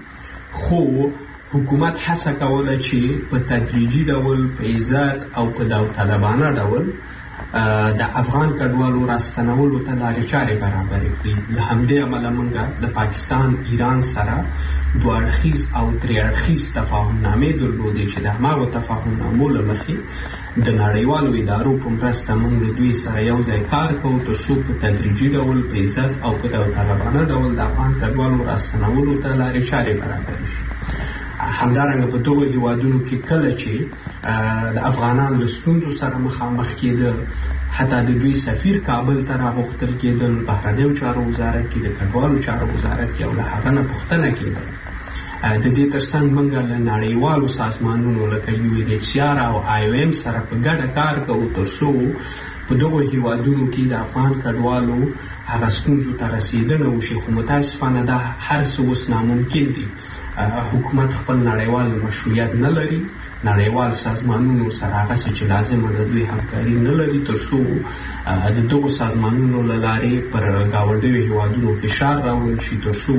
خو حکومت هڅه کوله چې په تدریجي ډول په عزت او په داوطلبانه ډول د افغان کډوالو راستنولو ته لارې چارې برابرې کړي. له همدې امله موږ د پاکستان ایران سره 2 اړخیز او 3 اړخیز تفاهمنامې درلودې چې د هماغو تفاهمنامو له مخې د نړیوالو ادارو په مرسته موږ له دوی سره یو ځای کار کوو تر څو په تدریجي ډول په عزت او په داوطلبانه ډول د افغان کډوالو راستنولو ته لارې چارې برابرې شي. همدارنګه په دغو هیوادونو کې کله چې د افغانانو له ستونزو سره مخامخ کېدل، حتی د دوی سفیر کابل ته راغوښتل کېدل، بهرنیو چارو وزارت کې د کډوالو چارو وزارت کې او له هغه نه پوښتنه کېدل. د دې ترڅنګ موږ له نړیوالو سازمانونو لکه UNHCR او IOM سره په ګډه کار کوو تر څو په دغو هیوادونو کې د افغان کډوالو هغه ستونزو ته رسېدنه وشي، خو متاسفانه دا هر څه اوس ناممکن دي. حکومت خپل نړیوال مشروعیت نه لري، نړیوال سازمانونو سره هغه څه چې لازمه ده دوی همکاري نه لري تر څو د دغو سازمانونو له لارې پر ګاونډیو هیوادونو فشار راوړل شي تر څو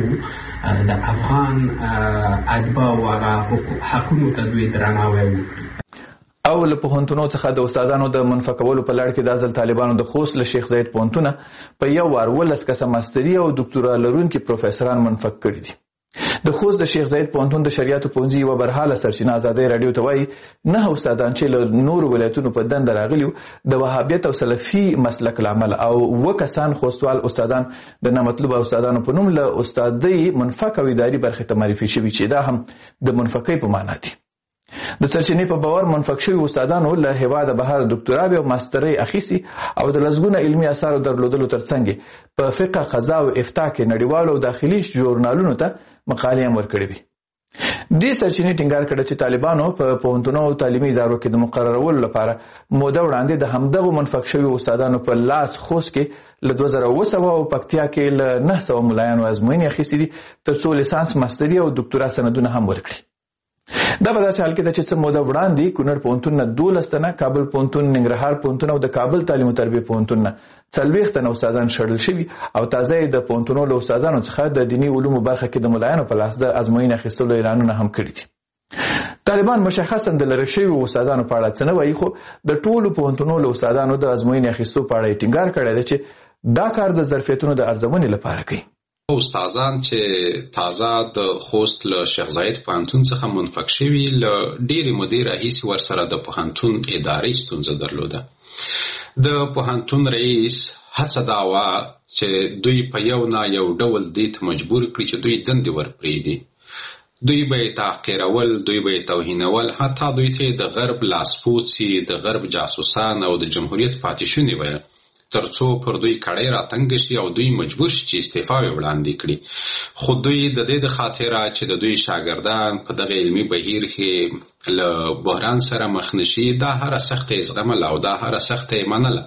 د افغان اتباعو هغه حقونو ته دوی درناوی وکړي. او له پوهنتونو څخه د استادانو د منفه کولو په لړ کې د ځل طالبانو د خوست له شیخ زاید پوهنتونه په یو وار 12 کسه ماستري او ډاکټورا لرونکي پروفیسوران منفک کړي دي. د خوست د شیخ زاید پوهنتون د شریعتو پوهنځي یوه برحاله سرچینه ازادۍ راډیو ته وایي 9 استادان چې له نورو ولایتونو په دنده راغلي د وهابیت او سلفي مسلک له امله او 2 کسان خوستوال استادان د نامطلوبه استادانو په نوم له استادۍ منفک او اداري برخې ته معرفي شوي چې دا هم د منفکۍ په معنا دي. د سرچینې په باور منفق شوي استادانو له هیواده بهر دکتورا او ماسترۍ اخیستي او د لسګونه علمي اثارو درلودلو ترڅنګ په فقه، قضا او افتاء کې نړیوالو او داخلي ژورنالونو ته مقالې هم ورکړې وي. دې سرچینې ټینګار کړه چې طالبانو په پوهنتونونو او تعلیمي ادارو کې د مقررولو لپاره موده وړاندې د همدغو منفق شوي استادانو په لاس خوست کې له 2007 او پکتیا کې له 900 ملایانو ازموینې اخیستې دي ترڅو لیسانس، ماستري او دکتورا سندونه هم ورکړي. دا په داسې حال کې ده چې څه موده وړاندې کونړ پوهنتون نه 12 تنه، کابل پوهنتون، ننګرهار پوهنتون او د کابل تعلیم او تربیه پوهنتون نه 40 تنه استادان شړل شوي او تازه د پوهنتونونو له استادانو څخه د دیني علومو برخه کې د ملایانو په لاس د ازموینې اخیستلو اعلانونه هم کړي دي. طالبان مشخصا د لری شوي استادانو په اړه څه نه وایي، خو د ټولو پوهنتونونو له استادانو د ازموینې اخیستو په اړه ټینګار کړی دی چې دا کار د ظرفیتونو د ارزونې لپاره کوي. استادان چې تازه د خوست له شیخ زاید پوهنتون څخه منفق شوي له ډېرې مودې راهیسې ورسره د پوهنتون ادارې ستونزه درلوده. د پوهنتون رئیس هڅه دا وه چې دوی په یو نه یو ډول دې ته مجبور کړي چې دوی دندې ورپرېږدي. دوی به یې تحقیرول، دوی به یې توهینول، حتی دوی ته د غرب لاسپوڅي، د غرب جاسوسان او د جمهوریت پاتې ویل ترڅو پر دوی کړی راتنګ شي او دوی مجبور شي چې استعفا وړاندې کړي. خو دوی د دې د خاطره چې د دوی شاګردان په دغه علمي بهیر کې له بحران سره مخ نشي، دا هره سخته یې زغمله او دا هره سخته یې منله.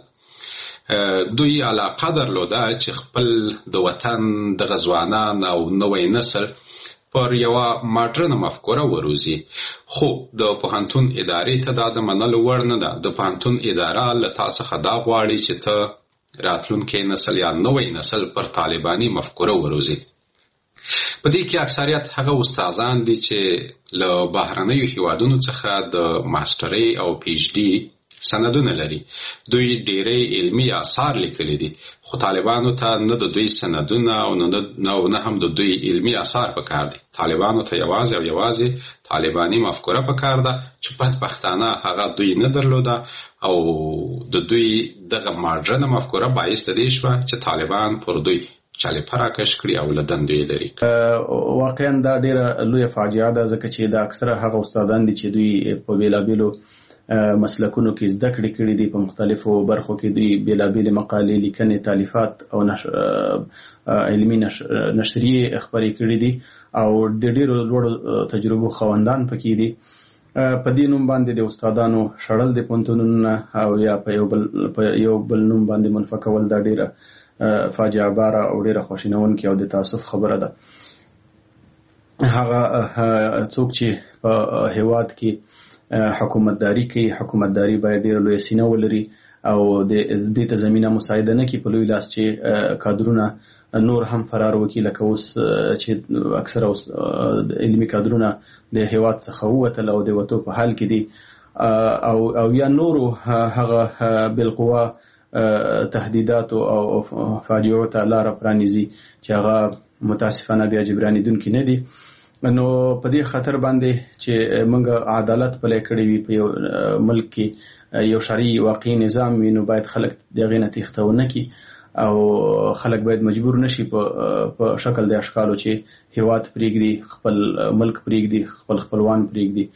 دوی علاقه درلوده چې خپل د وطن دغه ځوانان او نوی نسل پر یوه ماډرنه مفکوره وروزي. خو د پوهنتون ادارې ته دا د منلو وړ نه ده. د پوهنتون اداره له تا څخه دا غواړي چې ته راتلونکی نسل یا نوی نسل پر طالباني مفکوره وروزي. په دې کې اکثریت هغه استادان دي چې له بهرنیو هیوادونو څخه د ماسترۍ او پی ایچ ډي سندونه لري. دوی ډېری علمي آثار لیکلي دي، خو طالبانو ته نه د دوی سندونه او نه هم د دوی علمي آثار پکار دي. طالبانو ته یوازې او یوازې طالباني مفکوره پکار ده چې بدبختانه هغه دوی نه درلوده او د دوی دغه ماډرنه مفکوره باعث د دې شوه چې طالبان پر دوی چالیپه راکش کړي او له دندو یې لرې کړي. واقعا دا ډېره لویه فاجعه ده، ځکه چې د اکثره هغه استادان دي چې دوی په بېلابېلو مسلکونو کې زده کړې کړې دي، په مختلفو برخو کې دوی بېلابېلې مقالې، لیکنې، تالیفات او علمي نشریې خپرې کړې دي او د ډېرو لوړو تجربو خاوندان پکې دي. په دې نوم باندې د استادانو شړل د پوهنتونونو نه او یا په یو بل نوم باندې منفقول دا ډېره فاجعه باره او ډېره خواشینونکې او د تاسف خبره ده. هغه څوک چې په هېواد کې حکومتداري کوي، حکومتداري باید ډېره لویه سینه ولري او د دې ته زمینه مساعده نه کړي په لوی لاس چې کادرونه نور هم فرار وکړي، لکه اوس چې اکثره علمي کادرونه د هېواد څخه ووتل او د وتو په حال کې دي او یا نورو هغه بالقوه تهدیدات او فاجعو ته لاره پرانیزي چې هغه متاسفانه بیا جبرانېدونکي نه دي. نو په دې خطر باندې چې موږ عدالت پلی کړی وي په یو ملک کې، یو شرعي واقعي نظام وي، نو باید خلک د هغې نه تېښته ونه کړي او خلک باید مجبور نشي په شکل د اشکالو چې هېواد پرېږدي، خپل ملک پرېږدي، خپل خپلوان پرېږدي.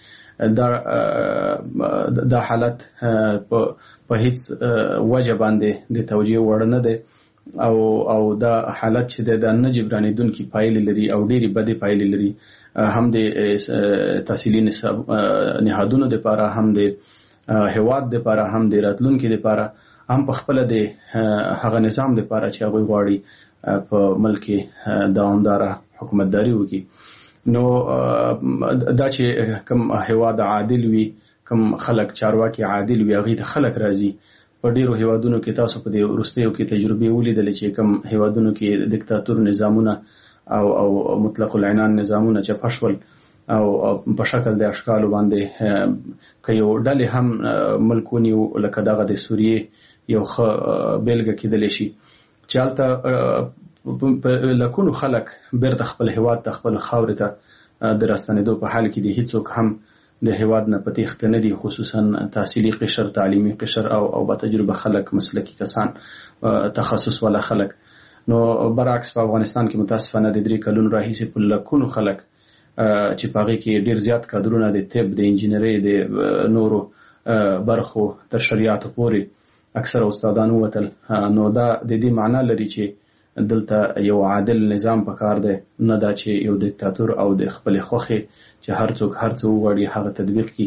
دا حالت په هیڅ وجه باندې د توجیه وړ نه دی او دا حالت چې د نه جبرانېدونکي پایلې لري او ډېرې بدې پایلې لري، هم د تحصیلي نهادونو دپاره، هم د هېواد دپاره، هم د راتلونکي دپاره، هم په خپله د هغه نظام دپاره چې هغوی غواړي په ملک کې دوامداره حکومتداري وکړي. نو دا چې کوم هېواد عادل وي، کوم خلک چارواکي عادل وي، هغې ته خلک راځي. په ډیرو هیوادونو کې تاسو په دې وروستیو کې تجربې ولیدلې چې کوم هیوادونو کې دیکتاتور نظامونه او مطلق العنان نظامونه چې پښول او په شکل د اشکالو باندې که یو ډلې هم ملک ونیو، لکه دغه د سوریې یو ښه بیلګه کېدلی شي چې هلته لکونو خلک بیرته خپل هیواد ته، خپل خاورې ته د راستنېدو په حال کې دي. هیڅوک هم د هیواد نه په تېښته نه دي، خصوصا تحصیلي قشر، تعلیمي قشر او با تجربه خلک، مسلکي کسان، تخصص والا خلک. نو برعکس په افغانستان کې متاسفانه د 3 کلونو راهیسې په لکونو خلک چې پاغي کې ډیر زیات کادرونه د طب د انجینری د نورو برخو تر شریعت پورې اکثر استادانو وتل. نو دا د دې معنی لري چې دلته یو عادل نظام پکار دی، نه دا چې یو دیکتاتور او د خپل خوخي چې هر څوک هر څه وغواړي هغه تطبیق کړي.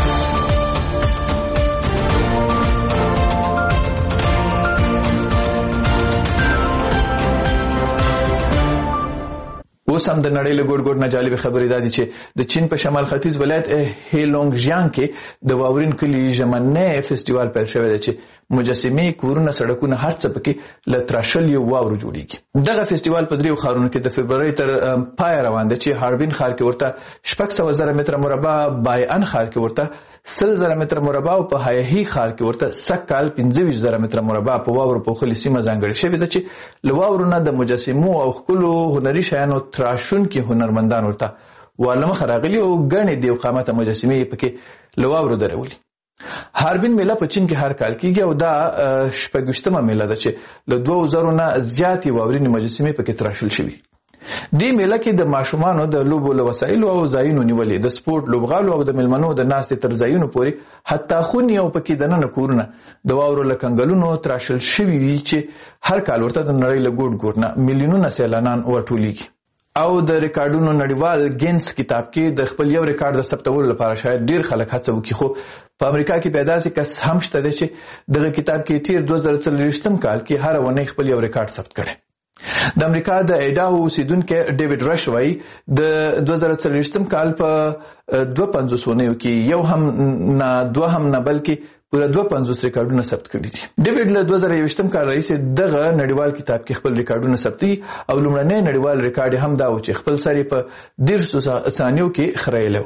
اوس هم د نړۍ له ګوټ ګوټ نه جالب خبرې دا دي چې د چین په شمال ختیځ ولایت هیلونګژیانګ کې د واورین کلي ژمنی فستیوال پیل شوی دی چې مجسمې، کورونه، سړکونه هر څه پکې له تراشلیو واورو جوړیږي. دغه فستیوال په 3 ښارونو کې د فبرवरी تر پای روان دی چې هاربین ښار کې ورته 600,000 متر مربع، بایان ښار کې ورته 100,000 متر مربع او په هایهی ښار کې ورته سکال 25,000 متر مربع په واورو پوښلې سیمه ځانګړې شوې ده چې له واورو نه د مجسمو او ښکلو هنري شیانو تراشونکي هنرمندان ورته والمخ راغلي او ګڼې د قامته مجسمې پکې له واورو درولي. هاربین میله په چین کې هر کال کیږي او دا 26مه میله ده چې له 2000 نه زیاتې واورینې مجسمې پکې تراشل شوي. دې میله کې د ماشومانو د لوبو له وسایلو او ځایونو نیولې، د سپورت لوبغالو او د ملمنو د ناستې تر ځایونو پورې حتی خونې او پکې دننه کورونه د واورو له کنګلونو تراشل شوي وي چې هر کال ورته د نړۍ له ګوټ ګوټ نه میلیونونه سیلانان ورټولېږي. او د ریکارډونو نړیوال ګینس کتاب کې د خپل یو ریکارډ د ثبتولو لپاره شاید ډیر خلک هڅه وکړي، خو په امریکا کې پیدا سي کس هم شته چې دغه کتاب کې تیر 2023 کال کې هر ونه خپل یو ریکارډ ثبت کړي. د امریکا د ایډاهو اوسیدونکو ډیوډ رش وایي د 2023 کال په 250 ونیو کې یو هم نه دوه هم نه بلکې پوره 250 ریکارډونه ثبت کړي دي. ډیوډ له 2023 کال راهیسې دغه نړیوال کتاب کې خپل ریکارډونه ثبتي او لومړنی نړیوال ریکارډ هم دا و چې خپل سری په 150 ثانیو کې خړایلو.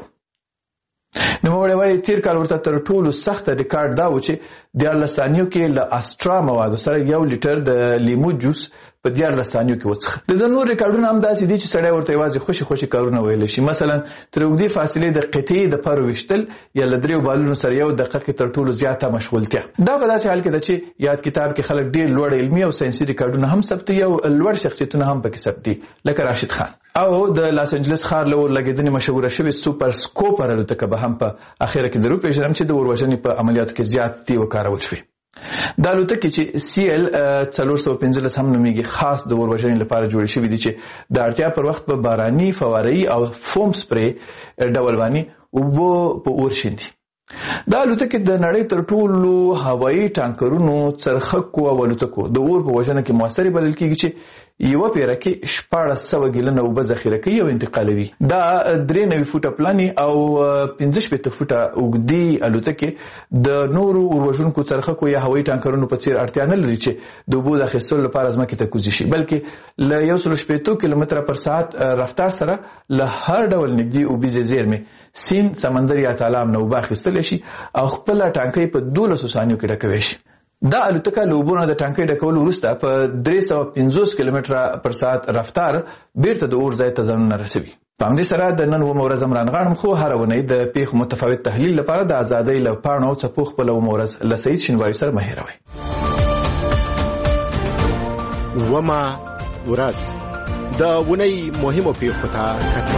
نو موږ وایي تیر کال ورته تر ټولو سخت ریکارډ دا و چې 14 ثانیو کې له استرا موادو سره 1 لیټر د لیمو جوس په 14 ثانیو کې وڅښه. د نور ریکارډونه هم داسې دي چې سړی ورته یوازې خوشي کارونه ویل شي، مثلا تر اوږدې فاصلې د قطعې د پر وشتل یا له 3 بالونو سره 1 دقیقه کې تر ټولو زیاته مشغولتیا. دا په داسې حال کې ده چې یاد کتاب کې خلک ډیر لوړ علمي او ساينسي ریکارډونه هم ثبتي او لوړ شخصیتونه هم پکې ثبتي، لکه راشد خان او د لاس انجلس ښار له لګیدنې مشهوره شوی سوپر سکوپر الوتکه به هم په اخیره کې درو پیژنم چې د اوروژنې په عملیاتو کې زیاتې وکارول شوې. دا الوتکې چې CL 415 هم نومیږي خاص د اوروژنې لپاره جوړې شوې دي چې د اړتیا پر وخت په باراني، فواري او فوم سپری ډول باندې اوبو په اور شیندي. دا الوتکې د نړۍ تر ټولو هوایي ټانکرونو څرخکو او الوتکو د اور په وژنه کې موثرې بلل کېږي چې یو پیره کې 1400 ګیلنه اوبه ذخیره کوي او انتقالوي. دا 93 فوټه پلاني او 15 فوټه اوږدې الوتکې د نورو اوروژونکو څرخکو یا هوایي ټانکرونو په څیر اړتیا نه لري چې د اوبو د اخیستلو لپاره ځمکې ته کوزي شي، بلکې له 180 کیلومتره پر ساعت رفتار سره له هر ډول نږدې اوبیزې زیرمې، سیند، سمندر یا تالاب نه اوبه اخیستلی شي او خپل ټانکۍ په 1200 ثانیو کې ډکوي شي. دا الوتکه له اوبو نه د ټانکۍ ډکولو وروسته په 350 کیلومتره پر ساعت رفتار بیرته د اور ځای ته ځانونه رسوي. په همدې سره د نن ومه ورځ رانغاړم، خو هره اونۍ د پیښو متفاوت تحلیل لپاره د ازادۍ له پاڼو او څپو خپله ومه ورځ له سعید شینواري سره مه هېروئ. ومه ورځ د اونۍ مهمو پیښو ته کتل.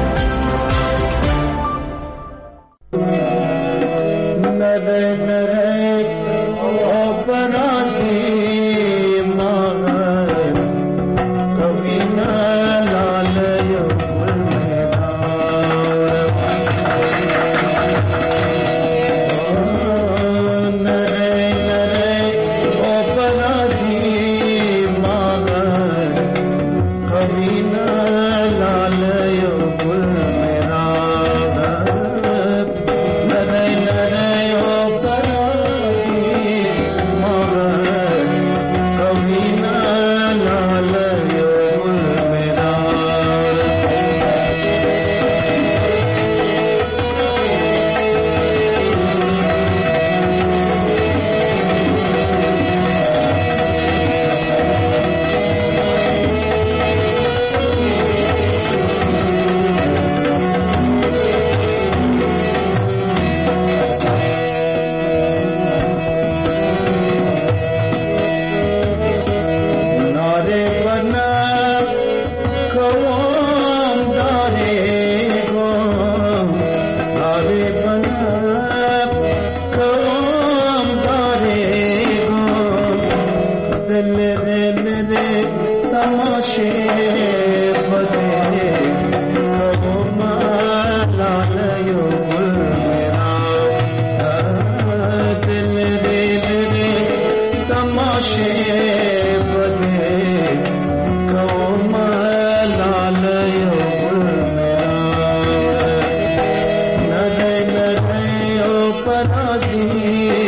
लाल यो गुल Panazi